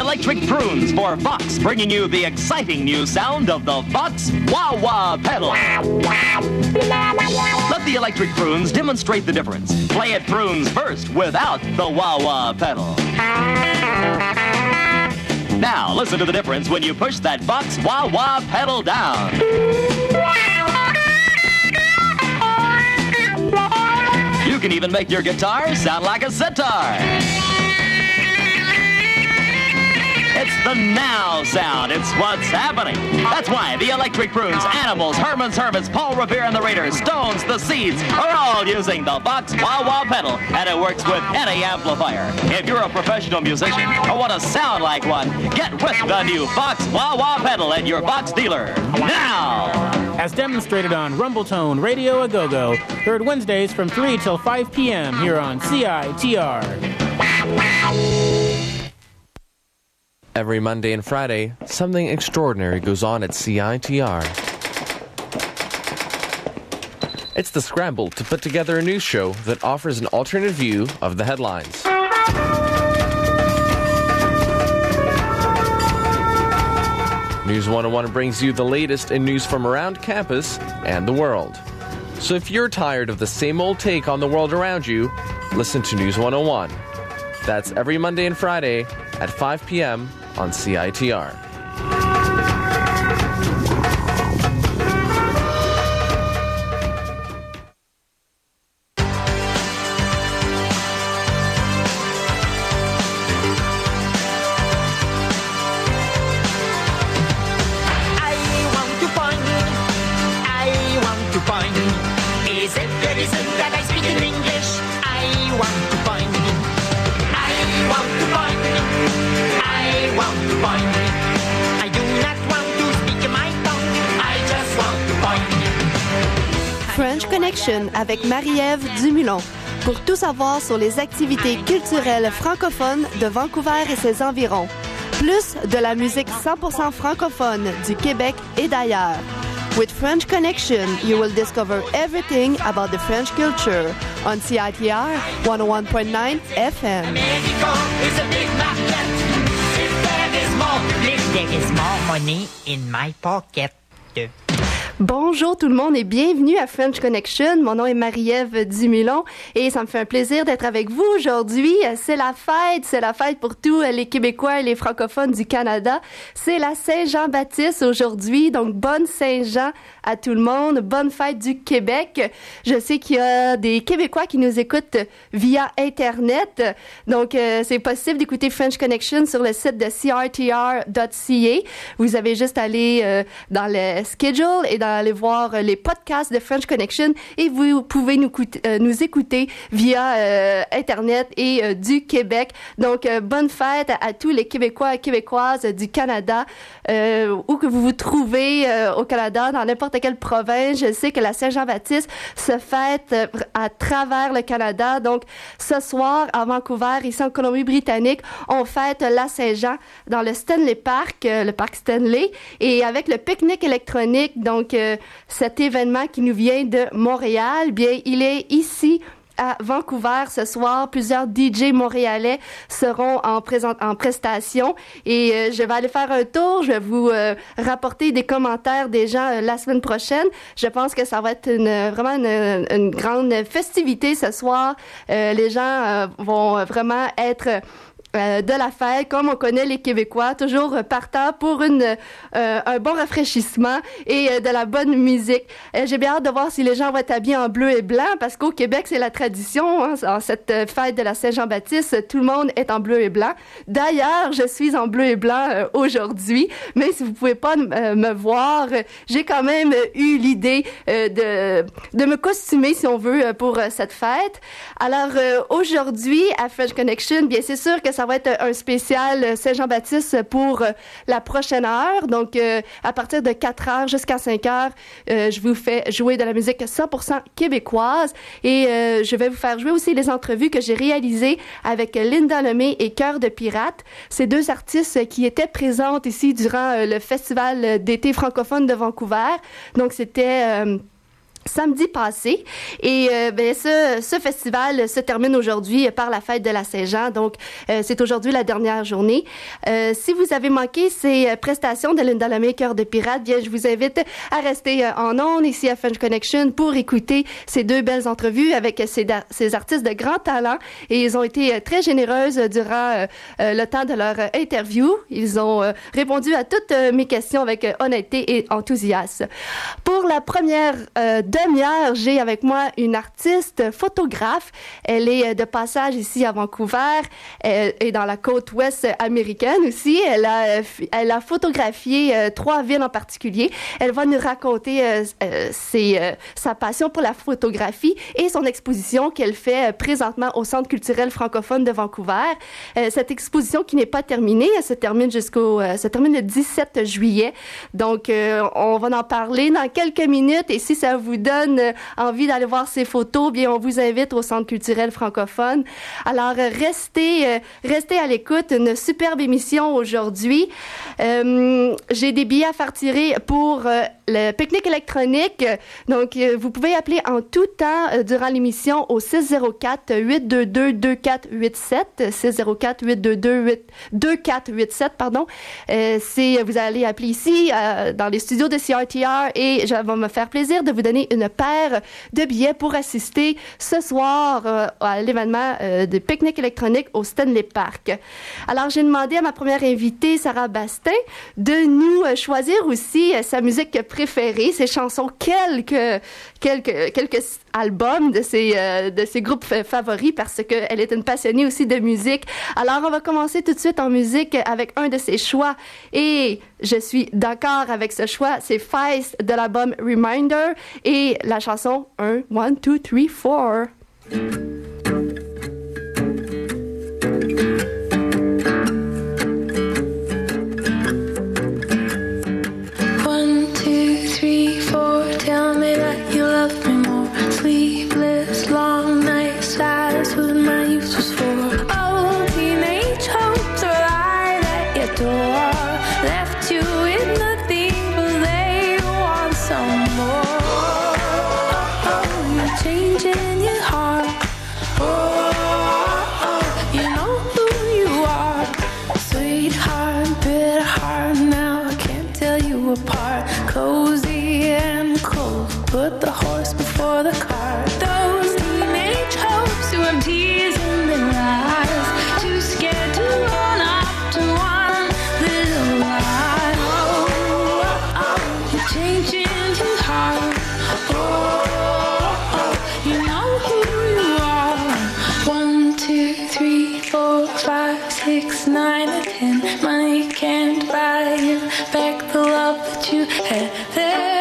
electric prunes for Vox, bringing you the exciting new sound of the Vox wah-wah pedal. Let the electric prunes demonstrate the difference. Play it prunes first without the wah-wah pedal. Now, listen to the difference when you push that Vox wah-wah pedal down. You can even make your guitar sound like a sitar. It's the now sound. It's what's happening. That's why the Electric Prunes, Animals, Herman's Hermits, Paul Revere and the Raiders, Stones, the Seeds are all using the Vox wah-wah pedal, and it works with any amplifier. If you're a professional musician or want to sound like one, get with the new Vox wah-wah pedal at your Vox dealer now. As demonstrated on Rumbletone Radio A-Go-Go, heard Wednesdays from 3 till 5 p.m. here on CITR. Every Monday and Friday, something extraordinary goes on at CITR. It's the scramble to put together a news show that offers an alternate view of the headlines. News 101 brings you the latest in news from around campus and the world. So if you're tired of the same old take on the world around you, listen to News 101. That's every Monday and Friday at 5 p.m. on CITR. Is it the reason that I speak in English? I want to find. I want to find. I want to find. I do not want to speak my tongue. I just want to find. French Connection avec Marie-Ève Dumulon. Pour tout savoir sur les activités culturelles francophones de Vancouver et ses environs. Plus de la musique 100% francophone du Québec et d'ailleurs. With French Connection, you will discover everything about the French culture on CITR 101.9 FM. America is a big market. If there is more money in my pocket. Bonjour tout le monde et bienvenue à French Connection. Mon nom est Marie-Ève Dumulon et ça me fait un plaisir d'être avec vous aujourd'hui. C'est la fête pour tous les Québécois et les francophones du Canada. C'est la Saint-Jean-Baptiste aujourd'hui, donc bonne Saint-Jean à tout le monde, bonne fête du Québec. Je sais qu'il y a des Québécois qui nous écoutent via Internet, donc c'est possible d'écouter French Connection sur le site de crtr.ca. Vous avez juste à aller dans le schedule et aller voir les podcasts de French Connection et vous pouvez nous écouter via Internet et du Québec. Donc, bonne fête à tous les Québécois et Québécoises du Canada, où que vous vous trouvez au Canada, dans n'importe quelle province. Je sais que la Saint-Jean-Baptiste se fête à travers le Canada. Donc, ce soir, à Vancouver, ici en Colombie-Britannique, on fête la Saint-Jean dans le Stanley Park, le parc Stanley, et avec le pique-nique électronique. Donc, cet événement qui nous vient de Montréal, bien, il est ici à Vancouver ce soir. Plusieurs DJ montréalais seront en prestation et je vais aller faire un tour. Je vais vous rapporter des commentaires des gens la semaine prochaine. Je pense que ça va être vraiment une grande festivité ce soir. Les gens vont vraiment être de la fête, comme on connaît les Québécois, toujours partant pour un bon rafraîchissement et de la bonne musique. J'ai bien hâte de voir si les gens vont être habillés en bleu et blanc, parce qu'au Québec, c'est la tradition. Hein, en cette fête de la Saint-Jean-Baptiste, tout le monde est en bleu et blanc. D'ailleurs, je suis en bleu et blanc aujourd'hui, mais si vous pouvez pas me voir, j'ai quand même eu l'idée de me costumer, si on veut, pour cette fête. Alors, aujourd'hui, à French Connection, bien, c'est sûr que ça va être un spécial Saint-Jean-Baptiste pour la prochaine heure. Donc, à partir de 4 heures jusqu'à 5 heures, je vous fais jouer de la musique 100% québécoise. Et je vais vous faire jouer aussi les entrevues que j'ai réalisées avec Linda Lemay et Cœur de Pirate. Ces deux artistes qui étaient présentes ici durant le Festival d'été francophone de Vancouver. Donc, c'était samedi passé. Et ce festival se termine aujourd'hui par la fête de la Saint-Jean. Donc, c'est aujourd'hui la dernière journée. Si vous avez manqué ces prestations de Linda Lemay, Cœur de pirate, bien, je vous invite à rester en ondes ici à French Connection pour écouter ces deux belles entrevues avec ces artistes de grand talent. Et ils ont été très généreuses durant le temps de leur interview. Ils ont répondu à toutes mes questions avec honnêteté et enthousiasme. Pour la première demi-heure, j'ai avec moi une artiste photographe. Elle est de passage ici à Vancouver et dans la côte ouest américaine aussi. Elle a photographié 3 villes en particulier. Elle va nous raconter sa passion pour la photographie et son exposition qu'elle fait présentement au Centre culturel francophone de Vancouver. Cette exposition qui n'est pas terminée, elle se termine le 17 juillet. Donc, on va en parler dans quelques minutes et si ça vous donne envie d'aller voir ces photos, bien, on vous invite au Centre culturel francophone. Alors, restez à l'écoute. Une superbe émission aujourd'hui. J'ai des billets à faire tirer pour le pique-nique électronique. Donc, vous pouvez appeler en tout temps durant l'émission au 604-822-2487. 604-822-2487, pardon. Vous allez appeler ici dans les studios de CRTR et ça va me faire plaisir de vous donner une paire de billets pour assister ce soir à l'événement de pique-nique électronique au Stanley Park. Alors, j'ai demandé à ma première invitée, Sarah Bastin, de nous choisir aussi sa musique préférée, ses chansons, quelques albums de ses groupes favoris parce qu'elle est une passionnée aussi de musique. Alors, on va commencer tout de suite en musique avec un de ses choix et je suis d'accord avec ce choix. C'est Feist de l'album Reminder et la chanson 1, 2, 3, 4. Tell me that you love me more. Sleepless, long nights, that's what my youth was for. Oh, teenage hopes are lying at your door. Left you with nothing, but they want some more. Oh, you're changing your heart. Oh, you know who you are. Sweetheart, bitter heart, now I can't tell you apart. Cozy and cold, put the horse before the cart. Those teenage hopes who have tears in their eyes, too scared to run up to one little lie. Oh, you're changing too hard. Oh, you know who you are. 1, 2, 3, 4, 5, 6, 9, and 10. Money can't buy you back the love that you had then.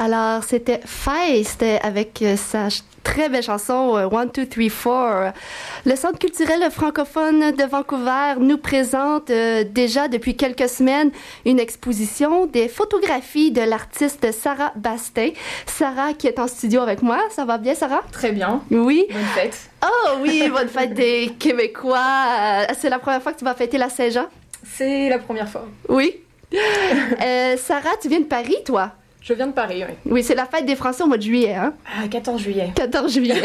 Alors, c'était Feist avec sa très belle chanson 1, 2, 3, 4. Le Centre culturel francophone de Vancouver nous présente déjà depuis quelques semaines une exposition des photographies de l'artiste Sarah Bastin. Sarah qui est en studio avec moi. Ça va bien, Sarah? Très bien. Oui. Bonne fête. Oh oui, bonne fête des Québécois. C'est la première fois que tu vas fêter la Saint-Jean? C'est la première fois. Oui. Sarah, tu viens de Paris, toi? Je viens de Paris, oui. Oui, c'est la fête des Français au mois de juillet, hein? 14 juillet. 14 juillet.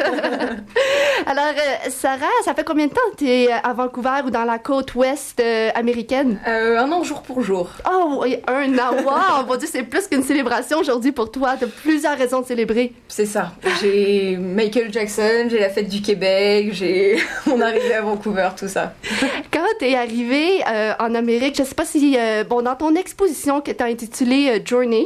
Alors, Sarah, ça fait combien de temps que tu es à Vancouver ou dans la côte ouest américaine? 1 an jour pour jour. Oh, oui, 1 an. Wow! Mon Dieu, c'est plus qu'une célébration aujourd'hui pour toi. Tu as plusieurs raisons de célébrer. C'est ça. J'ai Michael Jackson, j'ai la fête du Québec, j'ai mon arrivée à Vancouver, tout ça. Quand tu es arrivée en Amérique, je sais pas si... dans ton exposition que tu as intitulée Journey,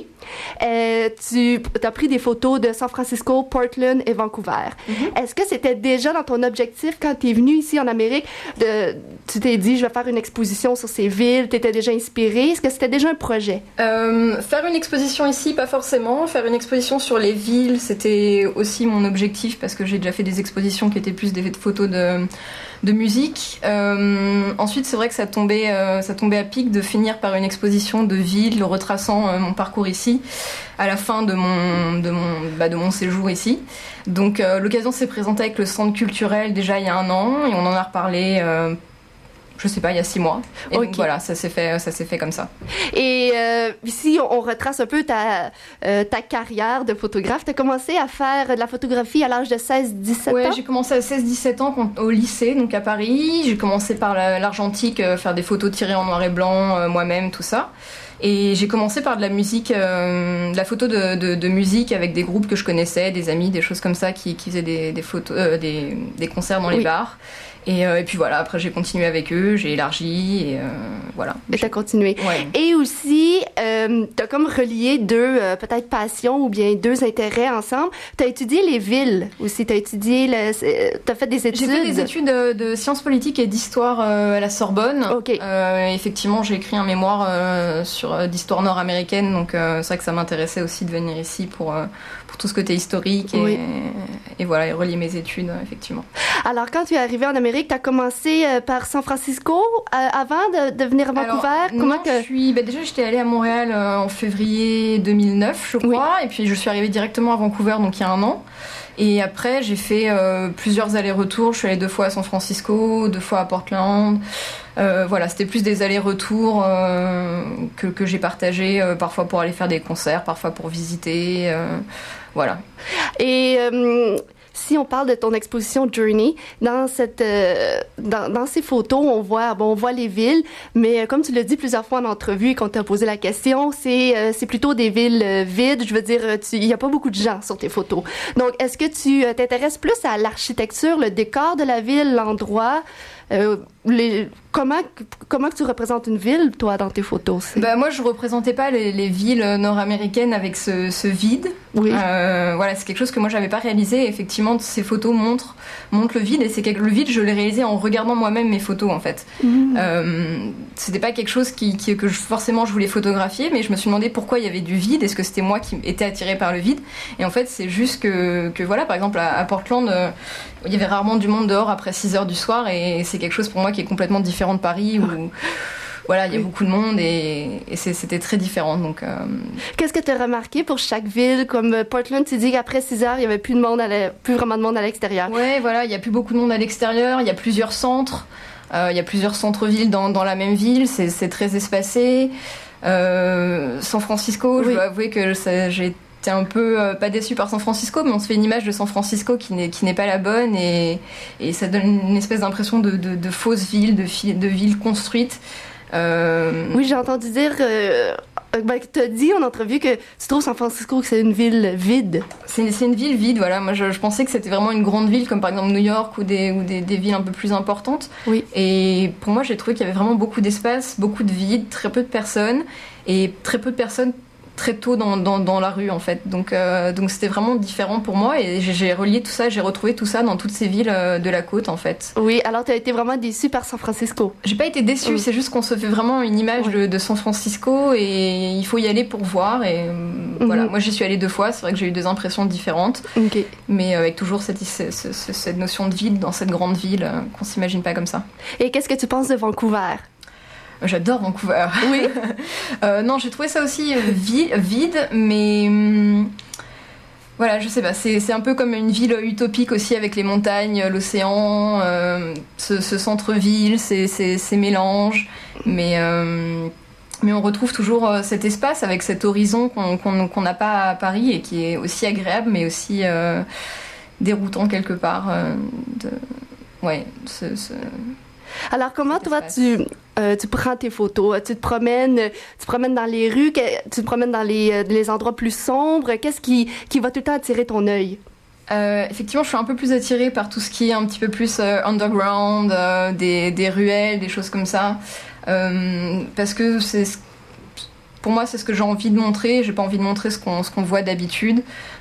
tu as pris des photos de San Francisco, Portland et Vancouver. Mm-hmm. Est-ce que c'était déjà dans ton objectif quand tu es venu ici en Amérique? Tu t'es dit, je vais faire une exposition sur ces villes, tu étais déjà inspirée. Est-ce que c'était déjà un projet? Faire une exposition ici, pas forcément. Faire une exposition sur les villes, c'était aussi mon objectif parce que j'ai déjà fait des expositions qui étaient plus des photos de musique. Ensuite, c'est vrai que ça tombait à pic de finir par une exposition de ville retraçant mon parcours ici à la fin de mon séjour ici. Donc l'occasion s'est présentée avec le centre culturel déjà il y a 1 an et on en a reparlé je sais pas, il y a 6 mois. Et donc voilà, ça s'est fait comme ça. Et ici, on retrace un peu ta carrière de photographe. Tu as commencé à faire de la photographie à l'âge de 16-17 ans? Ouais, j'ai commencé à 16-17 ans au lycée, donc à Paris. J'ai commencé par l'argentique, faire des photos tirées en noir et blanc, moi-même, tout ça. Et j'ai commencé par de la musique, de la photo de musique avec des groupes que je connaissais, des amis, des choses comme ça qui faisaient des photos, des concerts dans les bars. Et puis voilà, après j'ai continué avec eux, j'ai élargi et voilà. Et t'as continué. Ouais. Et aussi, t'as comme relié 2 peut-être passions ou bien 2 intérêts ensemble. T'as étudié les villes aussi, t'as fait des études. J'ai fait des études de sciences politiques et d'histoire à la Sorbonne. Ok. Effectivement, j'ai écrit un mémoire d'histoire nord-américaine, donc c'est vrai que ça m'intéressait aussi de venir ici pour tout ce côté historique et voilà, et relier mes études, effectivement. Alors, quand tu es arrivée en Amérique, tu as commencé par San Francisco avant de venir à Vancouver? Déjà, j'étais allée à Montréal en février 2009, je crois, et puis je suis arrivée directement à Vancouver, donc il y a 1 an. Et après, j'ai fait plusieurs allers-retours. Je suis allée 2 fois à San Francisco, 2 fois à Portland. Voilà, c'était plus des allers-retours que j'ai partagés, parfois pour aller faire des concerts, parfois pour visiter. Voilà. Et si on parle de ton exposition Journey, dans ces photos, on voit les villes, mais comme tu l'as dit plusieurs fois en entrevue et qu'on t'a posé la question, c'est plutôt des villes vides. Je veux dire, il n'y a pas beaucoup de gens sur tes photos. Donc, est-ce que tu t'intéresses plus à l'architecture, le décor de la ville, l'endroit? Comment tu représentes une ville, toi, dans tes photos? Moi, je représentais pas les villes nord-américaines avec ce vide. Oui. Voilà, c'est quelque chose que moi, j'avais pas réalisé. Effectivement, ces photos montrent le vide, et le vide, je l'ai réalisé en regardant moi-même mes photos, en fait. C'était pas quelque chose que forcément je voulais photographier, mais je me suis demandé pourquoi il y avait du vide. Est-ce que c'était moi qui étais attirée par le vide? Et en fait, c'est juste que voilà, par exemple, à Portland, il y avait rarement du monde dehors après 6 heures du soir, et c'est quelque chose pour moi qui est complètement différent de Paris, où voilà, il y a beaucoup de monde et c'était très différent. Donc, Qu'est-ce que tu as remarqué pour chaque ville? Comme Portland, tu dis qu'après 6 heures, il n'y avait plus vraiment de monde à l'extérieur. Ouais, voilà, il n'y a plus beaucoup de monde à l'extérieur, il y a plusieurs centres, il y a plusieurs centres-villes dans la même ville, c'est très espacé. San Francisco, je dois avouer que j'ai été un peu pas déçue par San Francisco, mais on se fait une image de San Francisco qui n'est pas la bonne, et ça donne une espèce d'impression de fausse ville, de ville construite. Oui, j'ai entendu dire tu as dit en entrevue que tu trouves San Francisco que c'est une ville vide. C'est une ville vide, voilà. Moi, je pensais que c'était vraiment une grande ville, comme par exemple New York ou des villes un peu plus importantes. Oui. Et pour moi, j'ai trouvé qu'il y avait vraiment beaucoup d'espace, beaucoup de vide, très peu de personnes, et très peu de personnes très tôt dans la rue en fait. Donc c'était vraiment différent pour moi et j'ai relié tout ça, j'ai retrouvé tout ça dans toutes ces villes de la côte en fait. Oui, alors tu as été vraiment déçue par San Francisco. J'ai pas été déçue, c'est juste qu'on se fait vraiment une image de San Francisco et il faut y aller pour voir et voilà. Moi j'y suis allée 2 fois, c'est vrai que j'ai eu 2 impressions différentes, mais avec toujours cette notion de vide dans cette grande ville qu'on s'imagine pas comme ça. Et qu'est-ce que tu penses de Vancouver? J'adore Vancouver. Oui. Non, j'ai trouvé ça aussi vide, mais voilà, je sais pas. C'est un peu comme une ville utopique aussi avec les montagnes, l'océan, ce centre-ville, ces mélanges. Mais on retrouve toujours cet espace avec cet horizon qu'on n'a pas à Paris et qui est aussi agréable, mais aussi déroutant quelque part. Alors, comment toi, tu prends tes photos? Tu te promènes dans les rues, tu te promènes dans les endroits plus sombres. Qu'est-ce qui va tout le temps attirer ton œil? Effectivement, je suis un peu plus attirée par tout ce qui est un petit peu plus underground, des ruelles, des choses comme ça. Parce que pour moi, c'est ce que j'ai envie de montrer. J'ai pas envie de montrer ce qu'on voit d'habitude.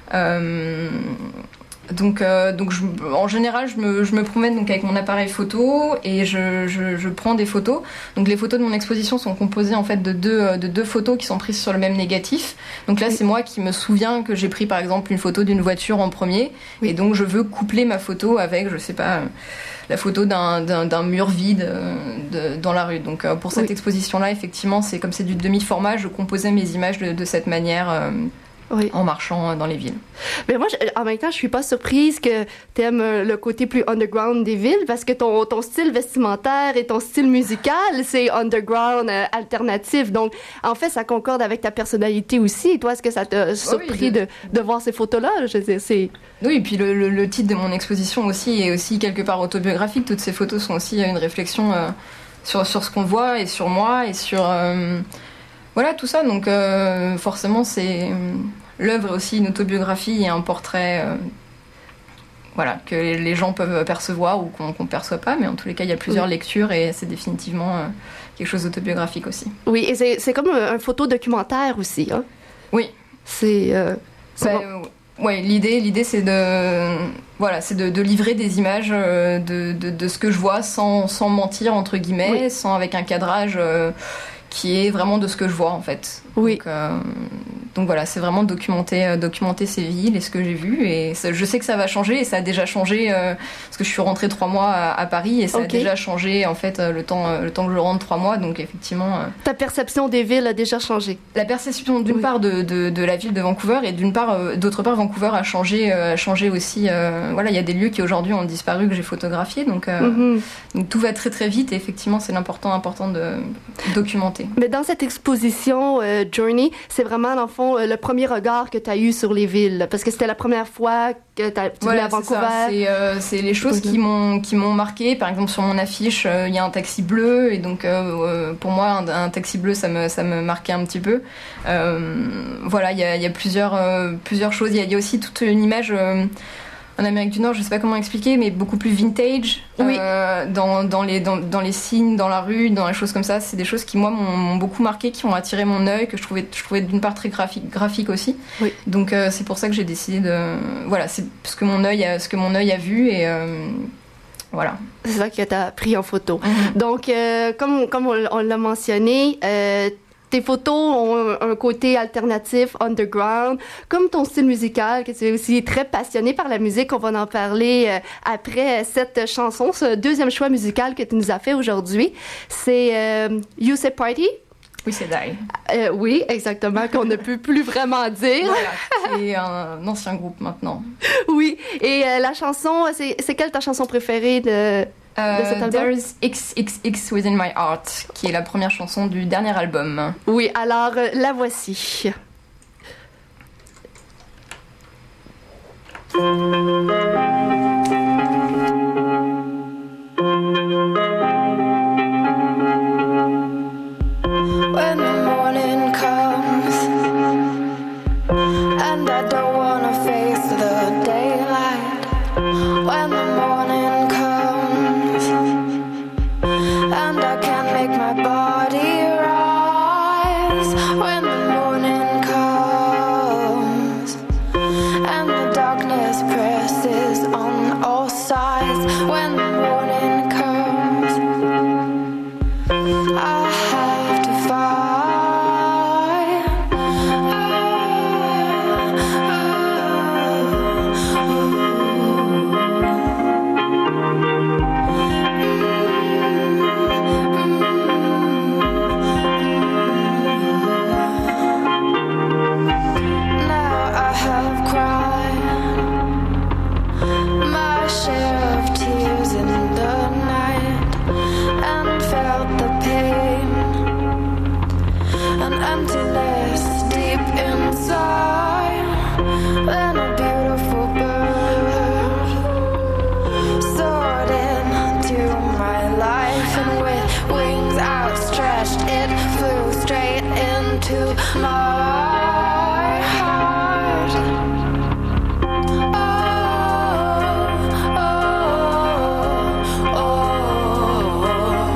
Donc en général, je me promène donc avec mon appareil photo et je prends des photos. Donc les photos de mon exposition sont composées en fait de deux photos qui sont prises sur le même négatif. Donc là, c'est moi qui me souviens que j'ai pris par exemple une photo d'une voiture en premier, et donc je veux coupler ma photo avec, je sais pas, la photo d'un mur vide dans la rue. Donc pour cette exposition-là, effectivement, c'est du demi-format. Je composais mes images de cette manière. En marchant dans les villes. Mais moi, en même temps, je suis pas surprise que tu aimes le côté plus underground des villes, parce que ton style vestimentaire et ton style musical, c'est underground alternatif. Donc, en fait, ça concorde avec ta personnalité aussi. Et toi, est-ce que ça t'a surpris de voir ces photos-là? Je sais, c'est... Oui, et puis le titre de mon exposition aussi est aussi quelque part autobiographique. Toutes ces photos sont aussi une réflexion sur ce qu'on voit et sur moi et sur... Voilà, tout ça, donc forcément, l'œuvre est aussi une autobiographie et un portrait que les gens peuvent percevoir ou qu'on ne perçoit pas, mais en tous les cas, il y a plusieurs lectures et c'est définitivement quelque chose d'autobiographique aussi. Oui, et c'est comme un photo-documentaire aussi, hein? Oui. L'idée, c'est de livrer des images de ce que je vois sans mentir, entre guillemets, sans avec un cadrage... qui est vraiment de ce que je vois en fait. Oui. Donc voilà, c'est vraiment documenter ces villes et ce que j'ai vu. Et je sais que ça va changer et ça a déjà changé parce que je suis rentrée 3 mois à Paris et ça a déjà changé en fait le temps que je rentre 3 mois. Donc effectivement. Ta perception des villes a déjà changé. La perception d'une part de la ville de Vancouver et d'autre part Vancouver a changé aussi. Il y a des lieux qui aujourd'hui ont disparu que j'ai photographiés. Donc tout va très très vite et effectivement c'est important de documenter. Mais dans cette exposition Journey, c'est vraiment dans le fond le premier regard que tu as eu sur les villes, parce que c'était la première fois que tu venais à Vancouver. C'est les choses qui m'ont marqué. Par exemple, sur mon affiche, il y a un taxi bleu, et donc pour moi, un taxi bleu, ça me marquait un petit peu. Il y a plusieurs choses. Il y a aussi toute une image... en Amérique du Nord, je sais pas comment expliquer, mais beaucoup plus vintage. Oui. Dans les signes, dans la rue, dans les choses comme ça, c'est des choses qui moi m'ont beaucoup marqué, qui ont attiré mon œil, que je trouvais d'une part très graphique aussi. Oui. Donc c'est pour ça que j'ai décidé c'est ce que mon œil a vu et voilà. C'est ça que t'as pris en photo. Donc comme on l'a mentionné. Tes photos ont un côté alternatif, underground, comme ton style musical, que tu es aussi très passionné par la musique. On va en parler après cette chanson, ce deuxième choix musical que tu nous as fait aujourd'hui. C'est You Say Party. We Say Die. Oui, exactement, qu'on ne peut plus vraiment dire. Voilà, c'est un ancien groupe maintenant. Oui, et la chanson, c'est quelle ta chanson préférée de cet album? There's XXX Within My Heart, qui est la première chanson du dernier album. Oui, alors la voici. When the morning comes and I don't wanna face the daylight. When the morning comes and I can't make my body rise. When the morning comes emptiness deep inside. Then a beautiful bird soared into my life, and with wings outstretched, it flew straight into my heart. Oh, oh, oh,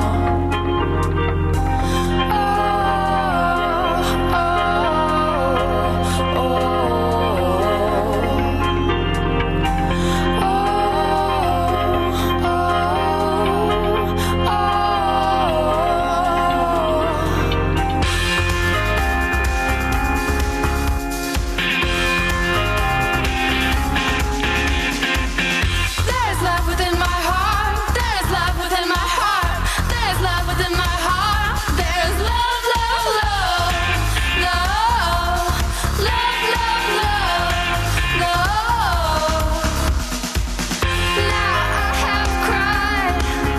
There's love within my heart. There's love within my heart. There's love within my heart. There's love, love, love, love, love, love, love, love. Now I have cried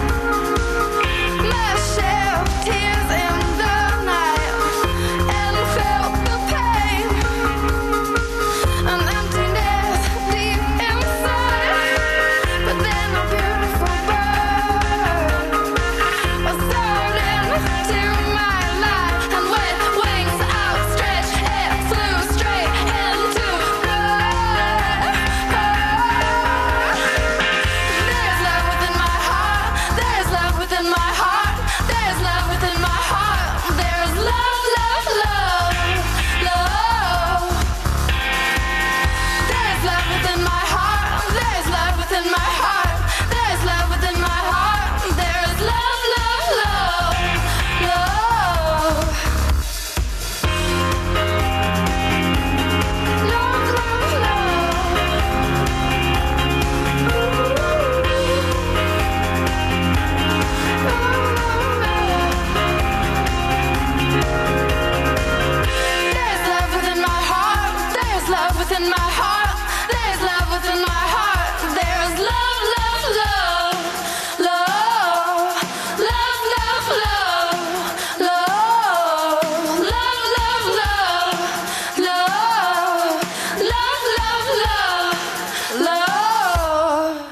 my share of tears in the night and felt the pain, an emptiness deep inside. But then a beautiful bird was soared into my life, and with wings outstretched, it flew straight into There's love within my heart. There's love within my heart. There's love within my heart. There's love, love, love, love. There's love within my heart. There's love within my heart. There's love within my heart. There's love, love, love, love. Love, love, There's love within my heart. There's love within my heart. There's love within my heart. There's love, love, love, love, love, love, love, love, love, love, love, love, love, love, love.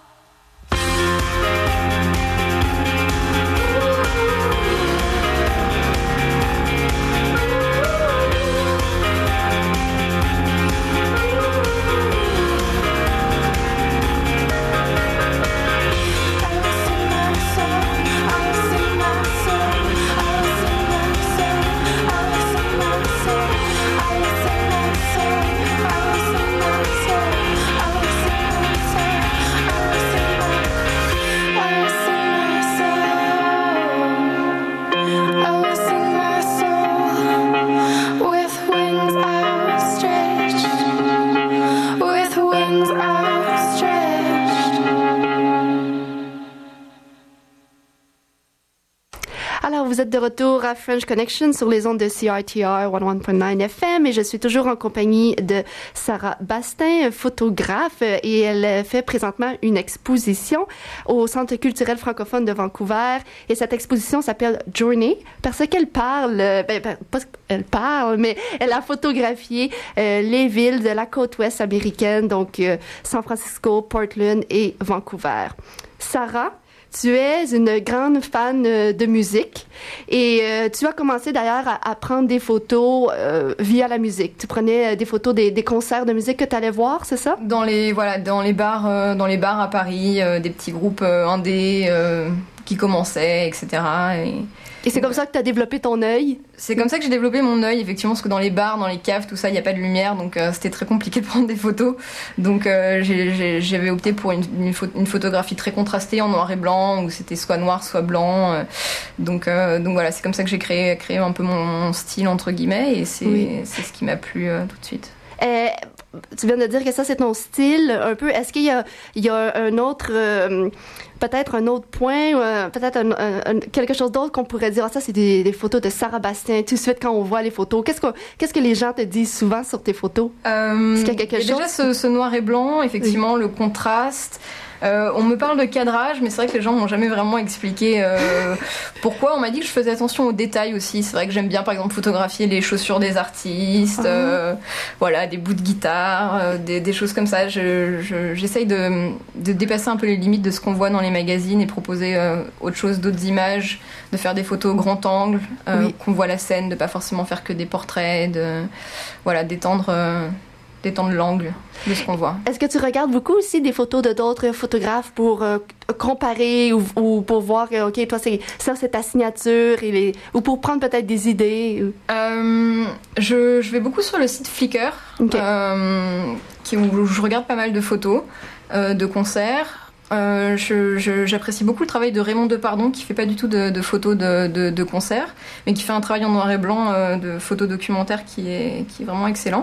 With wings outstretched, with wings outstretched. Alors, vous êtes de retour à French Connection sur les ondes de CITR 101.9 FM et je suis toujours en compagnie de Sarah Bastin, photographe, et elle fait présentement une exposition au Centre culturel francophone de Vancouver, et cette exposition s'appelle Journey parce qu'elle parle, pas qu'elle parle, mais elle a photographié les villes de la côte ouest américaine, donc San Francisco, Portland et Vancouver. Sarah, tu es une grande fan de musique et tu as commencé d'ailleurs à prendre des photos via la musique. Tu prenais des photos des concerts de musique que tu allais voir, c'est ça? Dans les bars à Paris, des petits groupes indés qui commençaient, etc. Et c'est comme ça que tu as développé ton œil? C'est comme ça que j'ai développé mon œil, effectivement, parce que dans les bars, dans les caves, tout ça, il n'y a pas de lumière, donc c'était très compliqué de prendre des photos. Donc j'avais opté pour une photographie très contrastée en noir et blanc, où c'était soit noir, soit blanc. Donc voilà, c'est comme ça que j'ai créé un peu mon style, entre guillemets, et c'est ce qui m'a plu tout de suite. Tu viens de dire que ça, c'est ton style un peu. Est-ce qu'il y a un autre, peut-être un autre point, peut-être quelque chose d'autre qu'on pourrait dire, ça, c'est des photos de Sarah Bastin, tout de suite quand on voit les photos. Qu'est-ce que les gens te disent souvent sur tes photos? Est-ce qu'il y a quelque chose? Déjà, ce noir et blanc, effectivement, le contraste. On me parle de cadrage, mais c'est vrai que les gens m'ont jamais vraiment expliqué pourquoi. On m'a dit que je faisais attention aux détails aussi. C'est vrai que j'aime bien, par exemple, photographier les chaussures des artistes, voilà, des bouts de guitare, des choses comme ça. J'essaye de dépasser un peu les limites de ce qu'on voit dans les magazines et proposer autre chose, d'autres images, de faire des photos grand angle, qu'on voit la scène, de pas forcément faire que des portraits, d'étendre l'angle de ce qu'on voit. Est-ce que tu regardes beaucoup aussi des photos de d'autres photographes pour comparer ou pour voir, OK, toi, c'est ta signature, ou pour prendre peut-être des idées? Je vais beaucoup sur le site Flickr, où je regarde pas mal de photos de concerts. J'apprécie beaucoup le travail de Raymond Depardon, qui fait pas du tout de photos de concerts, mais qui fait un travail en noir et blanc de photos documentaires qui est vraiment excellent.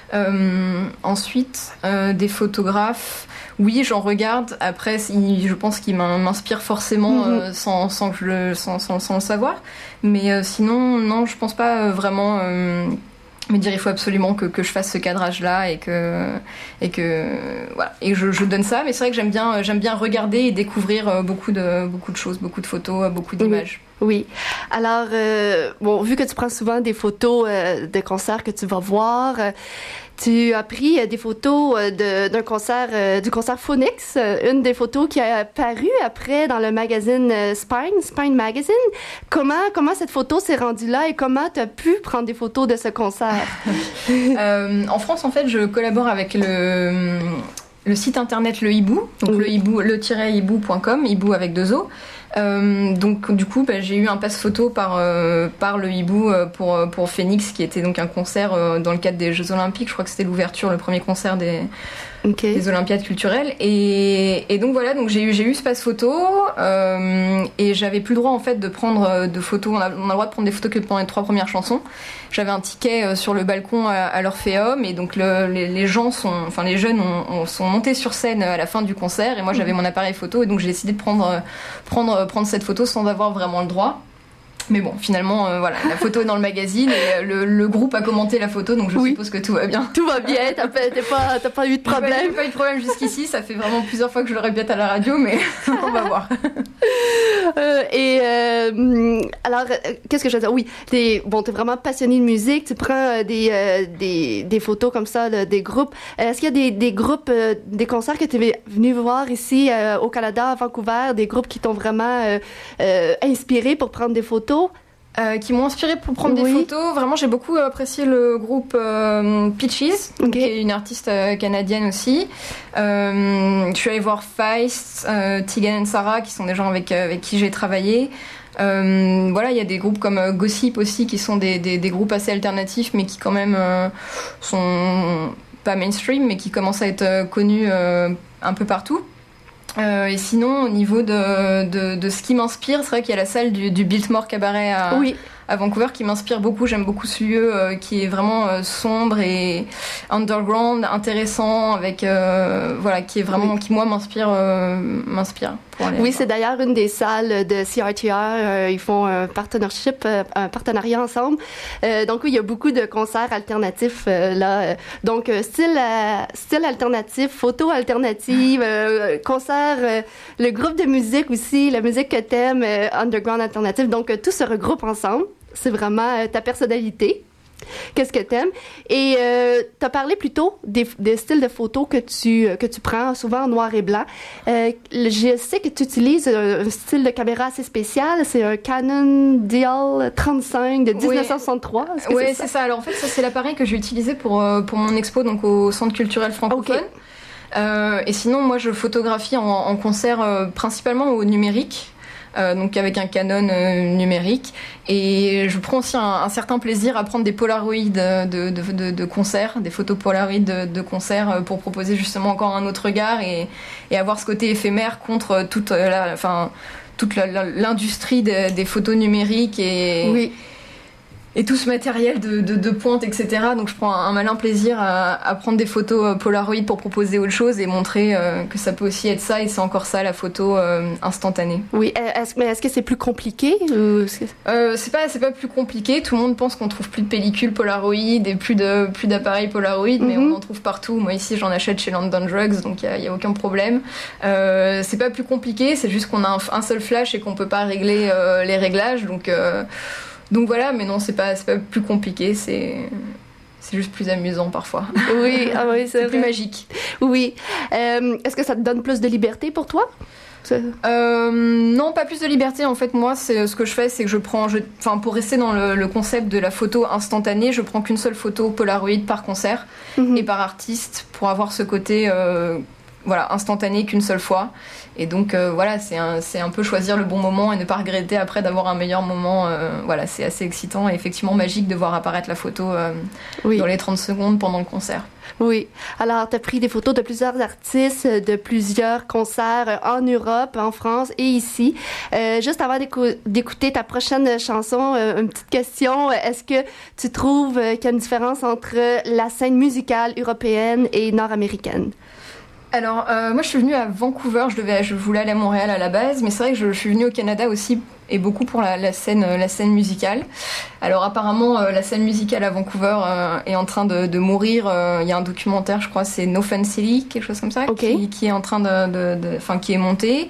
Ensuite, des photographes, oui, j'en regarde. Après, je pense qu'ils m'inspirent forcément sans le savoir. Mais sinon, non, je pense pas vraiment me dire il faut absolument que je fasse ce cadrage-là et que voilà, et je donne ça. Mais c'est vrai que j'aime bien regarder et découvrir beaucoup de choses, beaucoup de photos, beaucoup d'images. Oui. Alors, vu que tu prends souvent des photos de concerts que tu vas voir, tu as pris des photos du concert Phoenix, une des photos qui a paru après dans le magazine Spine Magazine. Comment cette photo s'est rendue là et comment tu as pu prendre des photos de ce concert? En France, en fait, je collabore avec le site internet Le Hibou, donc le-hibou.com, hibou avec 2 O. Donc du coup j'ai eu un passe photo par le Hibou pour Phoenix, qui était donc un concert dans le cadre des Jeux Olympiques. Je crois que c'était l'ouverture, le premier concert des Olympiades culturelles, et donc voilà, donc j'ai eu ce passe photo et j'avais plus le droit en fait de prendre de photos. On a le droit de prendre des photos que pendant les 3 premières chansons. J'avais un ticket sur le balcon à l'Orpheum, et donc les jeunes sont montés sur scène à la fin du concert, et moi j'avais mon appareil photo, et donc j'ai décidé de prendre cette photo sans avoir vraiment le droit. Mais bon, finalement, voilà, la photo est dans le magazine, et le groupe a commenté la photo, donc je suppose que tout va bien. Tout va bien, t'as pas eu de problème? J'ai pas eu de problème jusqu'ici, ça fait vraiment plusieurs fois que je le répète à la radio, mais on va voir. Alors, qu'est-ce que je veux dire? Oui, t'es vraiment passionné de musique, tu prends des photos comme ça, des groupes. Est-ce qu'il y a des groupes, des concerts que tu es venu voir ici au Canada, à Vancouver, des groupes qui t'ont vraiment inspiré pour prendre des photos? Qui m'ont inspiré pour prendre des photos. Vraiment, j'ai beaucoup apprécié le groupe Peaches, qui est une artiste canadienne aussi. Je suis allée voir Feist, Tegan and Sarah, qui sont des gens avec qui j'ai travaillé. Voilà, il y a des groupes comme Gossip aussi, qui sont des groupes assez alternatifs, mais qui quand même sont pas mainstream, mais qui commencent à être connus un peu partout. Et sinon, au niveau de ce qui m'inspire, c'est vrai qu'il y a la salle du Biltmore Cabaret à Vancouver qui m'inspire beaucoup. J'aime beaucoup ce lieu qui est vraiment sombre et underground, intéressant, avec qui est vraiment qui moi m'inspire. Oui, c'est d'ailleurs une des salles de CRTR. Ils font un partenariat ensemble. Donc oui, il y a beaucoup de concerts alternatifs là. Donc style alternatif, photo alternative, concert, le groupe de musique aussi, la musique que t'aimes, underground alternative. Donc tout se regroupe ensemble. C'est vraiment ta personnalité. Qu'est-ce que t'aimes? Et t'as parlé plutôt des styles de photos que tu prends souvent en noir et blanc. Je sais que tu utilises un style de caméra assez spécial. C'est un Canon DL35 de 1963. Oui, c'est ça. Alors en fait, ça c'est l'appareil que j'ai utilisé pour mon expo, donc au Centre culturel francophone. Et sinon, moi, je photographie en concert principalement au numérique. Donc avec un Canon numérique, et je prends aussi un certain plaisir à prendre des Polaroids de concert, des photos Polaroid de concert, pour proposer justement encore un autre regard et avoir ce côté éphémère contre toute l'industrie des photos numériques et tout ce matériel de pointe, etc. Donc je prends un malin plaisir à prendre des photos Polaroid pour proposer autre chose et montrer que ça peut aussi être ça, et c'est encore ça la photo instantanée. Oui, est-ce que c'est plus compliqué ou... c'est pas plus compliqué. Tout le monde pense qu'on trouve plus de pellicules Polaroid et plus d'appareils Polaroid, mais on en trouve partout. Moi ici j'en achète chez London Drugs, donc il y a aucun problème. C'est pas plus compliqué, c'est juste qu'on a un seul flash et qu'on peut pas régler les réglages, donc voilà, mais non, c'est pas plus compliqué, c'est juste plus amusant parfois. Oui, c'est plus magique. Oui. Est-ce que ça te donne plus de liberté pour toi? Non, pas plus de liberté. En fait, moi, ce que je fais, c'est que pour rester dans le concept de la photo instantanée, je prends qu'une seule photo Polaroid par concert et par artiste pour avoir ce côté instantané qu'une seule fois. Et donc c'est un peu choisir le bon moment et ne pas regretter après d'avoir un meilleur moment. C'est assez excitant et effectivement magique de voir apparaître la photo dans les 30 secondes pendant le concert. Oui. Alors, tu as pris des photos de plusieurs artistes, de plusieurs concerts en Europe, en France et ici. Juste avant d'écouter ta prochaine chanson, une petite question. Est-ce que tu trouves qu'il y a une différence entre la scène musicale européenne et nord-américaine? Alors, moi, je suis venue à Vancouver. Je voulais aller à Montréal à la base, mais c'est vrai que je suis venue au Canada aussi, et beaucoup pour la scène musicale. Alors, apparemment, la scène musicale à Vancouver est en train de mourir. Il y a un documentaire, je crois, c'est No Fun City, quelque chose comme ça, qui est en train qui est monté.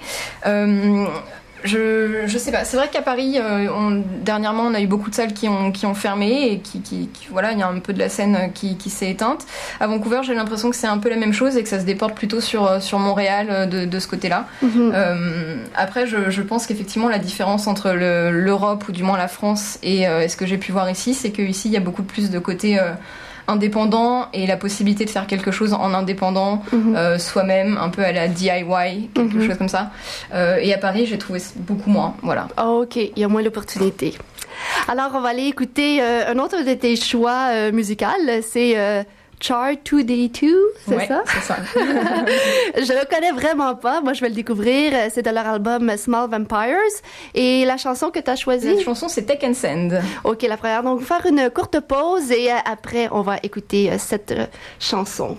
Je sais pas. C'est vrai qu'à Paris, dernièrement, on a eu beaucoup de salles qui ont fermé et il y a un peu de la scène qui s'est éteinte. À Vancouver, j'ai l'impression que c'est un peu la même chose et que ça se déporte plutôt sur Montréal de ce côté-là. Après, je pense qu'effectivement, la différence entre l'Europe ou du moins la France et ce que j'ai pu voir ici, c'est qu'ici, il y a beaucoup plus de côté indépendant et la possibilité de faire quelque chose en indépendant soi-même, un peu à la DIY, quelque chose comme ça. Et à Paris, j'ai trouvé beaucoup moins. Voilà. Oh, OK, il y a moins l'opportunité. Alors, on va aller écouter un autre de tes choix musicaux. C'est Char 2D2, c'est ça? C'est ça. Je le connais vraiment pas. Moi, je vais le découvrir. C'est de leur album Small Vampires. Et la chanson que tu as choisie? La chanson, c'est Take and Send. OK, la première. Donc, on va faire une courte pause et après, on va écouter cette chanson.